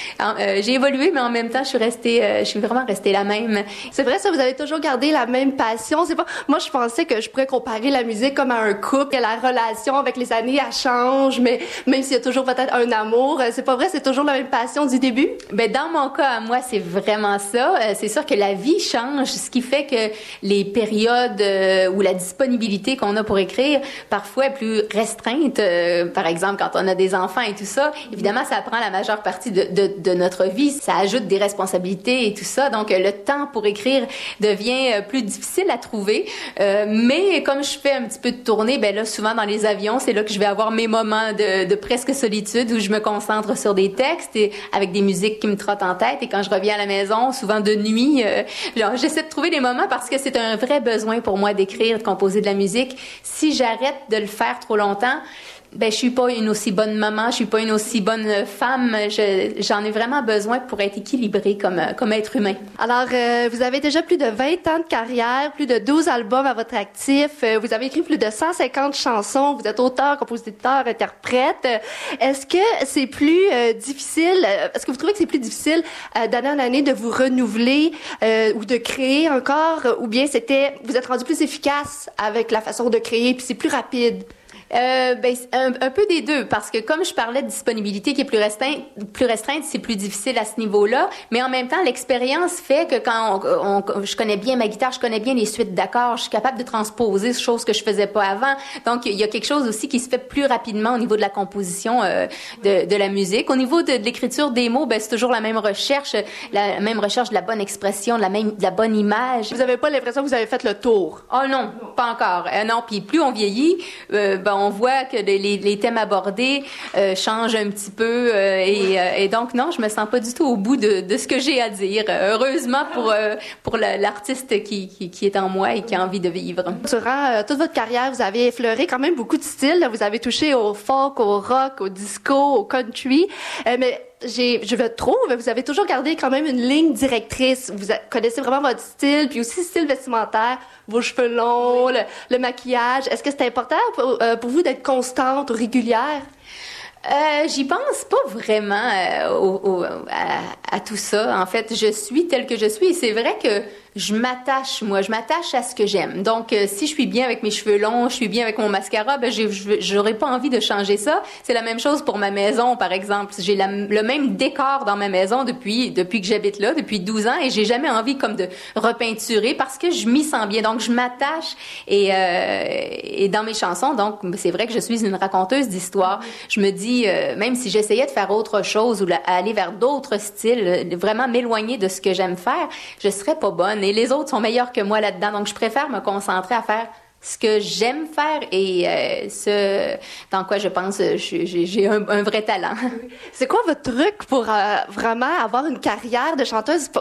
j'ai évolué, mais en même temps, je suis vraiment restée la même. C'est vrai, ça, vous avez toujours gardé la même passion. C'est pas, moi, je pensais que je pourrais comparer la musique comme à un couple, que la relation avec les années, elle change, mais même s'il y a toujours peut-être un amour, c'est pas vrai, c'est toujours la même passion du début? Ben, dans mon cas, à moi, c'est vraiment ça. C'est sûr que la vie change, ce qui fait que les périodes ou la disponibilité qu'on a pour écrire, parfois est plus restreinte. Par exemple, quand on a des enfants et tout ça, évidemment, ça prend la majeure partie de notre vie. Ça ajoute des responsabilités et tout ça. Donc, le temps pour écrire devient plus difficile à trouver. Mais comme je fais un petit peu de tournée, ben là, souvent dans les avions, c'est là que je vais avoir mes moments de presque solitude où je me concentre sur des textes et avec des musiques qui me trottent en tête. Et quand je reviens à la maison, souvent de nuit, j'essaie de trouver des moments parce que c'est un vrai besoin pour moi d'écrire, de composer de la musique. Si j'arrête de le faire trop longtemps, ben je suis pas une aussi bonne maman, je suis pas une aussi bonne femme. J'en ai vraiment besoin pour être équilibrée comme être humain. Alors, vous avez déjà plus de 20 ans de carrière, plus de 12 albums à votre actif. Vous avez écrit plus de 150 chansons. Vous êtes auteur, compositeur, interprète. Est-ce que c'est plus difficile? Est-ce que vous trouvez que c'est plus difficile d'année en année de vous renouveler ou de créer encore? Ou bien vous êtes rendu plus efficace avec la façon de créer puis c'est plus rapide? Ben un peu des deux, parce que comme je parlais de disponibilité qui est plus restreinte, c'est plus difficile à ce niveau-là, mais en même temps l'expérience fait que quand je connais bien ma guitare, je connais bien les suites d'accords, je suis capable de transposer, chose que je faisais pas avant. Donc il y a quelque chose aussi qui se fait plus rapidement au niveau de la composition de la musique. Au niveau de l'écriture des mots, ben c'est toujours la même recherche de la bonne expression, de la bonne image. Vous avez pas l'impression que vous avez fait le tour? Oh non, pas encore. Non, puis plus on vieillit, on voit que les thèmes abordés changent un petit peu et donc non, je me sens pas du tout au bout de ce que j'ai à dire. Heureusement pour l'artiste qui est en moi et qui a envie de vivre. Durant toute votre carrière, vous avez effleuré quand même beaucoup de styles. Vous avez touché au folk, au rock, au disco, au country, mais je trouve, vous avez toujours gardé quand même une ligne directrice. Vous connaissez vraiment votre style, puis aussi le style vestimentaire, vos cheveux longs, le maquillage. Est-ce que c'est important pour vous d'être constante ou régulière? J'y pense pas vraiment à tout ça. En fait, je suis telle que je suis et c'est vrai que je m'attache à ce que j'aime. Donc, si je suis bien avec mes cheveux longs, je suis bien avec mon mascara, ben j'aurais pas envie de changer ça. C'est la même chose pour ma maison, par exemple. J'ai le même décor dans ma maison depuis que j'habite là, depuis 12 ans, et j'ai jamais envie comme de repeinturer parce que je m'y sens bien. Donc, je m'attache et dans mes chansons, donc c'est vrai que je suis une raconteuse d'histoires. Je me dis, même si j'essayais de faire autre chose ou aller vers d'autres styles, vraiment m'éloigner de ce que j'aime faire, je serais pas bonne. Et les autres sont meilleurs que moi là-dedans. Donc, je préfère me concentrer à faire ce que j'aime faire et ce dans quoi je pense j'ai un vrai talent. C'est quoi votre truc pour vraiment avoir une carrière de chanteuse?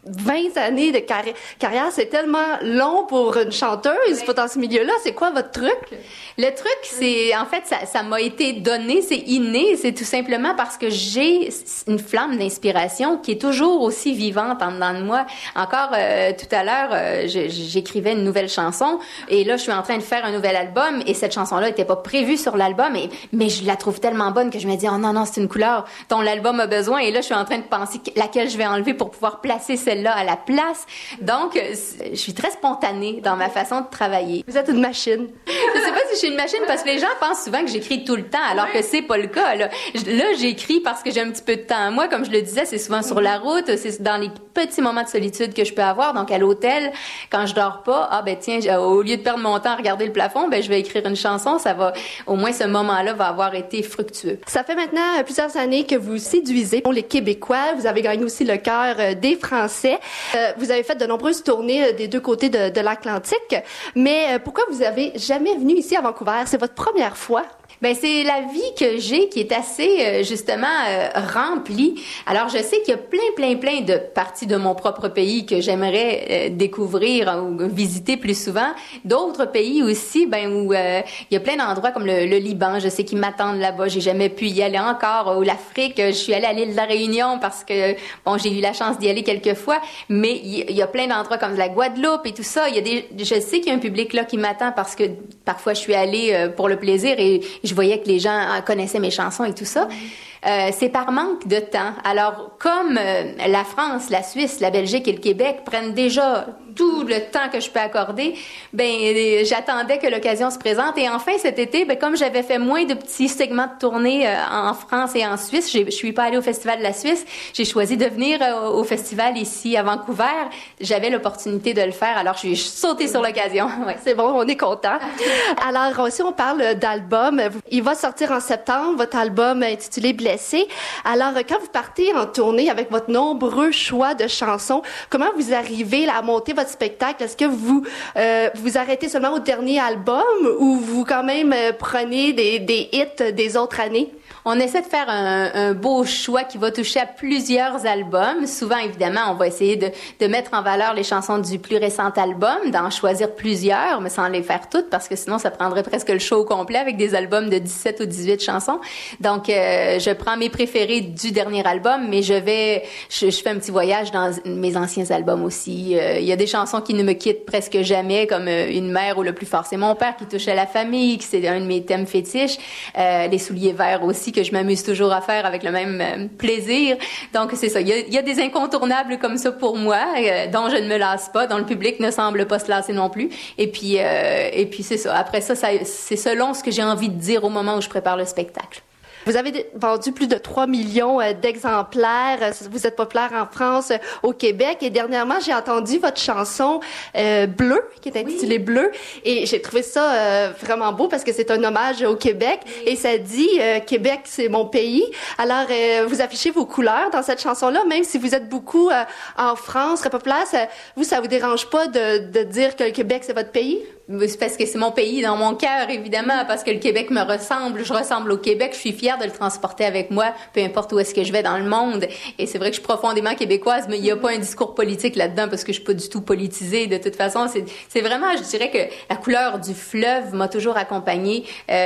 20 années de carrière, c'est tellement long pour une chanteuse, pas dans ce milieu-là. C'est quoi votre truc? Le truc, c'est, en fait, ça m'a été donné, c'est inné, c'est tout simplement parce que j'ai une flamme d'inspiration qui est toujours aussi vivante en dedans de moi. Encore tout à l'heure, j'écrivais une nouvelle chanson et là, je suis en train de faire un nouvel album et cette chanson-là était pas prévue sur l'album, mais je la trouve tellement bonne que je me dis, oh non, c'est une couleur dont l'album a besoin et là, je suis en train de penser laquelle je vais enlever pour pouvoir placer celle-là à la place. Donc, je suis très spontanée dans ma façon de travailler. Vous êtes une machine. Je sais pas si je suis une machine parce que les gens pensent souvent que j'écris tout le temps alors que c'est pas le cas. Là, j'écris parce que j'ai un petit peu de temps. Moi, comme je le disais, c'est souvent sur la route, c'est dans les petits moments de solitude que je peux avoir. Donc, à l'hôtel, quand je dors pas, tiens, au lieu de perdre mon temps à regarder le plafond, je vais écrire une chanson. Ça va, au moins ce moment-là va avoir été fructueux. Ça fait maintenant plusieurs années que vous séduisez les Québécois. Vous avez gagné aussi le cœur des Français. Vous avez fait de nombreuses tournées des deux côtés de l'Atlantique. Mais pourquoi vous avez jamais venu ici à Vancouver? C'est votre première fois? Ben c'est la vie que j'ai qui est assez justement remplie. Alors je sais qu'il y a plein de parties de mon propre pays que j'aimerais découvrir ou visiter plus souvent. D'autres pays aussi, où il y a plein d'endroits comme le Liban. Je sais qu'ils m'attendent là-bas. J'ai jamais pu y aller encore. Ou l'Afrique, je suis allée à l'île de la Réunion parce que j'ai eu la chance d'y aller quelques fois. Mais il y a plein d'endroits comme la Guadeloupe et tout ça. Je sais qu'il y a un public là qui m'attend parce que parfois je suis allée pour le plaisir et je voyais que les gens connaissaient mes chansons et tout ça. C'est par manque de temps. Alors, comme la France, la Suisse, la Belgique et le Québec prennent déjà tout le temps que je peux accorder, j'attendais que l'occasion se présente. Et enfin, cet été, comme j'avais fait moins de petits segments de tournée en France et en Suisse, je suis pas allée au Festival de la Suisse. J'ai choisi de venir au festival ici à Vancouver. J'avais l'opportunité de le faire, alors je suis sautée sur l'occasion. Ouais, c'est bon, on est content. Alors, si on parle d'album, il va sortir en septembre, votre album intitulé Blessé. Alors, quand vous partez en tournée avec votre nombreux choix de chansons, comment vous arrivez à monter votre spectacle? Est-ce que vous vous arrêtez seulement au dernier album ou vous quand même prenez des hits des autres années? On essaie de faire un beau choix qui va toucher à plusieurs albums. Souvent, évidemment, on va essayer de mettre en valeur les chansons du plus récent album, d'en choisir plusieurs, mais sans les faire toutes, parce que sinon, ça prendrait presque le show au complet avec des albums de 17 ou 18 chansons. Donc, je prends mes préférés du dernier album, mais je fais un petit voyage dans mes anciens albums aussi. Il y a des chansons qui ne me quittent presque jamais, comme Une mère ou Le plus fort, c'est mon père, qui touche à la famille, qui c'est un de mes thèmes fétiches. Les souliers verts aussi, que je m'amuse toujours à faire avec le même plaisir. Donc, c'est ça. Il y a des incontournables comme ça pour moi, dont je ne me lasse pas, dont le public ne semble pas se lasser non plus. Et puis c'est ça. Après ça, c'est selon ce que j'ai envie de dire au moment où je prépare le spectacle. Vous avez vendu plus de 3 millions d'exemplaires. Vous êtes populaire en France, au Québec. Et dernièrement, j'ai entendu votre chanson Bleu, qui est intitulée Bleu. Et j'ai trouvé ça vraiment beau parce que c'est un hommage au Québec. Et ça dit Québec, c'est mon pays. Alors, vous affichez vos couleurs dans cette chanson-là, même si vous êtes beaucoup en France, très populaire. Ça vous dérange pas de dire que le Québec, c'est votre pays? C'est parce que c'est mon pays dans mon cœur, évidemment, parce que le Québec me ressemble. Je ressemble au Québec. Je suis fière de le transporter avec moi, peu importe où est-ce que je vais dans le monde. Et c'est vrai que je suis profondément québécoise, mais il n'y a pas un discours politique là-dedans parce que je suis pas du tout politisée. De toute façon, c'est vraiment, je dirais que la couleur du fleuve m'a toujours accompagnée.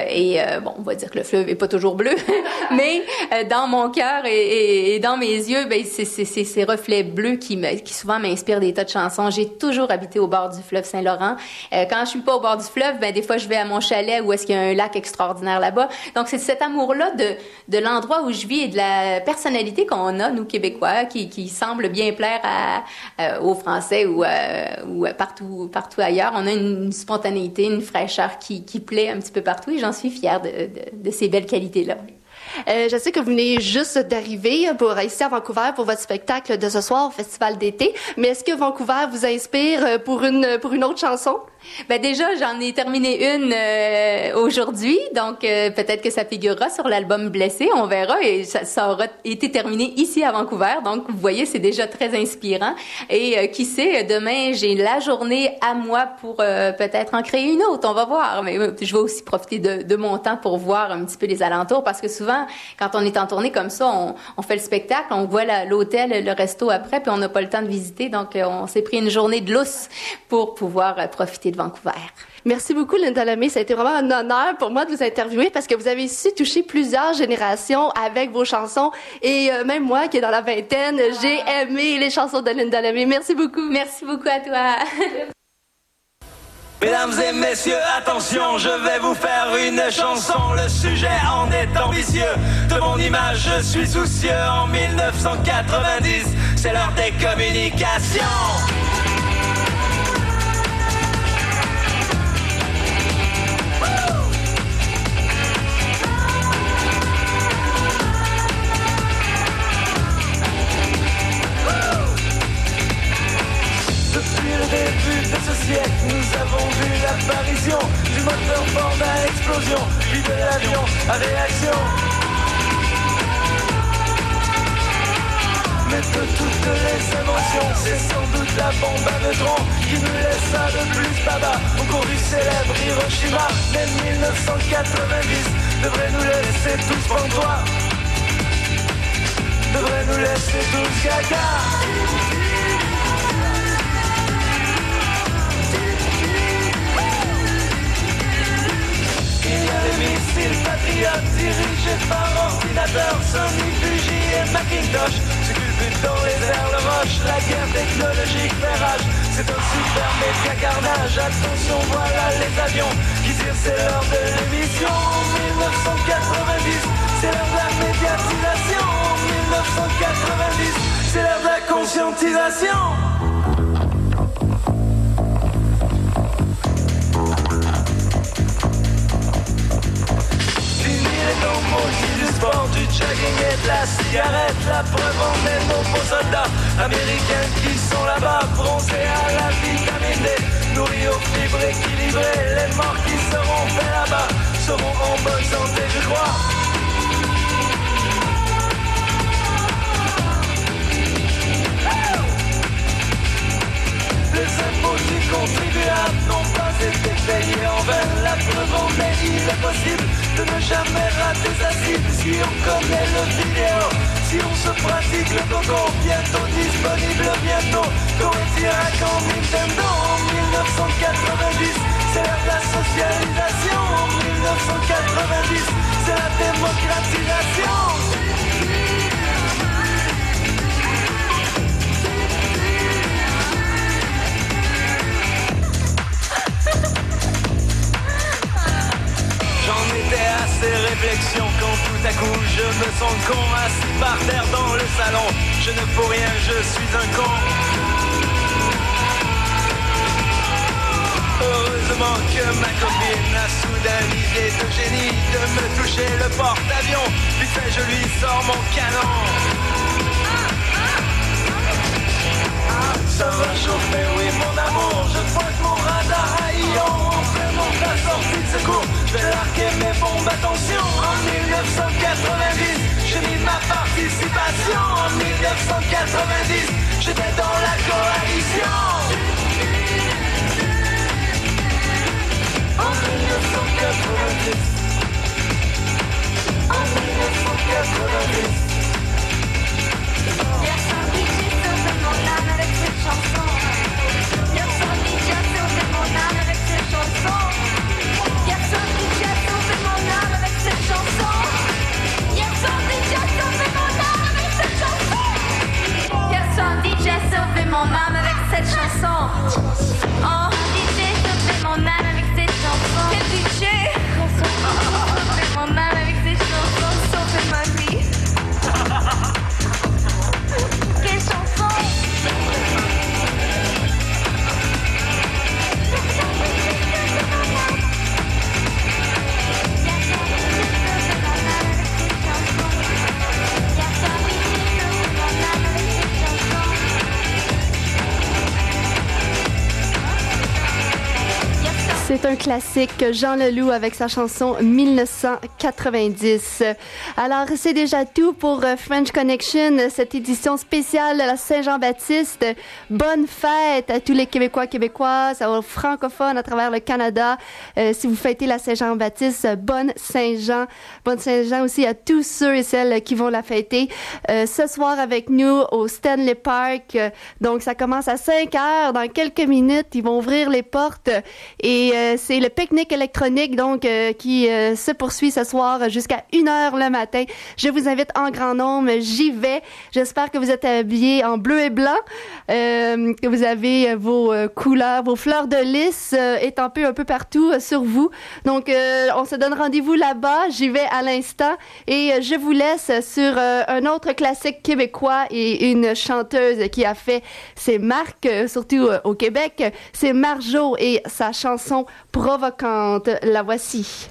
On va dire que le fleuve est pas toujours bleu, mais dans mon cœur et dans mes yeux, c'est ces reflets bleus qui souvent m'inspirent des tas de chansons. J'ai toujours habité au bord du fleuve Saint-Laurent. Quand je suis pas au bord du fleuve, des fois je vais à mon chalet où est-ce qu'il y a un lac extraordinaire là-bas. Donc c'est cet amour-là de l'endroit où je vis et de la personnalité qu'on a, nous Québécois, qui semble bien plaire aux Français ou partout ailleurs. On a une spontanéité, une fraîcheur qui plaît un petit peu partout et j'en suis fière de ces belles qualités-là. Je sais que vous venez juste d'arriver ici à Vancouver pour votre spectacle de ce soir au Festival d'été, mais est-ce que Vancouver vous inspire pour une autre chanson? Ben déjà, j'en ai terminé une aujourd'hui, donc peut-être que ça figurera sur l'album Blessé, on verra, et ça aura été terminé ici à Vancouver, donc vous voyez, c'est déjà très inspirant. Et qui sait, demain, j'ai la journée à moi pour peut-être en créer une autre, on va voir, mais je vais aussi profiter de mon temps pour voir un petit peu les alentours, parce que souvent, quand on est en tournée comme ça, on fait le spectacle, on voit l'hôtel, le resto après, puis on n'a pas le temps de visiter, donc on s'est pris une journée de lousse pour pouvoir profiter de Vancouver. Merci beaucoup, Linda Lemay. Ça a été vraiment un honneur pour moi de vous interviewer parce que vous avez su toucher plusieurs générations avec vos chansons. Et même moi, qui est dans la vingtaine, j'ai aimé les chansons de Linda Lemay. Merci beaucoup. Merci beaucoup à toi. Mesdames et messieurs, attention, je vais vous faire une chanson. Le sujet en est ambitieux. De mon image, je suis soucieux. En 1990, c'est l'heure des communications. Début de ce siècle, nous avons vu l'apparition du moteur Ford à explosion, puis de l'avion à réaction. Mais de toutes les émotions, c'est sans doute la bombe à neutrons qui nous laissa le plus baba. Au cours du célèbre Hiroshima, mais 1990 devrait nous laisser tous pantois, devrait nous laisser tous gaga. Il y a les missiles patriotes dirigés par ordinateur, Sony, Fuji et Macintosh se culbutent dans les airs, le roche, la guerre technologique fait rage. C'est un super média carnage, attention voilà les avions qui tirent, c'est l'heure de l'émission. En 1990, c'est l'heure de la médiatisation. En 1990, c'est l'heure de la conscientisation. Du sport, du jogging et de la cigarette, la preuve en est nos beaux soldats américains qui sont là-bas, bronzés à la vitamine D, nourris aux fibres équilibrées. Les morts qui seront faits là-bas seront en bonne santé, je crois. Les impôts du contribuable n'ont pas été payés en vain. La preuve en est, il est possible de ne jamais rater sa cible. Si on connaît le vidéo, si on se pratique le coco, bientôt disponible, bientôt Corétirac en Nintendo. En 1990, c'est l'heure de la socialisation. En 1990, c'est la démocratisation. J'en étais à ces réflexions quand tout à coup je me sens con, assis par terre dans le salon. Je ne fous rien, je suis un con. Heureusement que ma copine a soudain l'idée de génie de me toucher le porte-avions. Vite fait, je lui sors mon canon. Ça va chauffer, oui mon amour. Je pointe mon radar à Ion. En plein de la sortie de secours, je vais larguer mes bombes, attention. En 1990, j'ai mis ma participation. En 1990, j'étais dans la coalition. En 1990, en 1990. Y'a son DJ sauve mon âme avec cette chanson. Y'a son DJ sauve mon âme avec cette chanson. Y'a son DJ sauve mon âme avec cette chanson. Y'a son DJ sauve mon âme avec cette chanson. Y'a son DJ sauve mon âme avec cette chanson. Oh, DJ sauve mon âme avec cette chanson. Quel DJ? Oh, C'est un classique, Jean Leloup avec sa chanson 1990. Alors, c'est déjà tout pour French Connection, cette édition spéciale de la Saint-Jean-Baptiste. Bonne fête à tous les Québécois, Québécoises, aux francophones à travers le Canada. Si vous fêtez la Saint-Jean-Baptiste, bonne Saint-Jean. Bonne Saint-Jean aussi à tous ceux et celles qui vont la fêter. Ce soir avec nous au Stanley Park. Donc, ça commence à 5 heures. Dans quelques minutes, ils vont ouvrir les portes et c'est le pique-nique électronique donc qui se poursuit ce soir jusqu'à 1h le matin. Je vous invite en grand nombre, j'y vais. J'espère que vous êtes habillés en bleu et blanc, que vous avez vos couleurs, vos fleurs de lys étampées un peu partout sur vous. Donc on se donne rendez-vous là-bas, j'y vais à l'instant et je vous laisse sur un autre classique québécois et une chanteuse qui a fait ses marques, surtout au Québec. C'est Marjo et sa chanson provocante. La voici.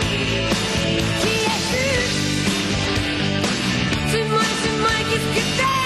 Qu'est-ce que t'as?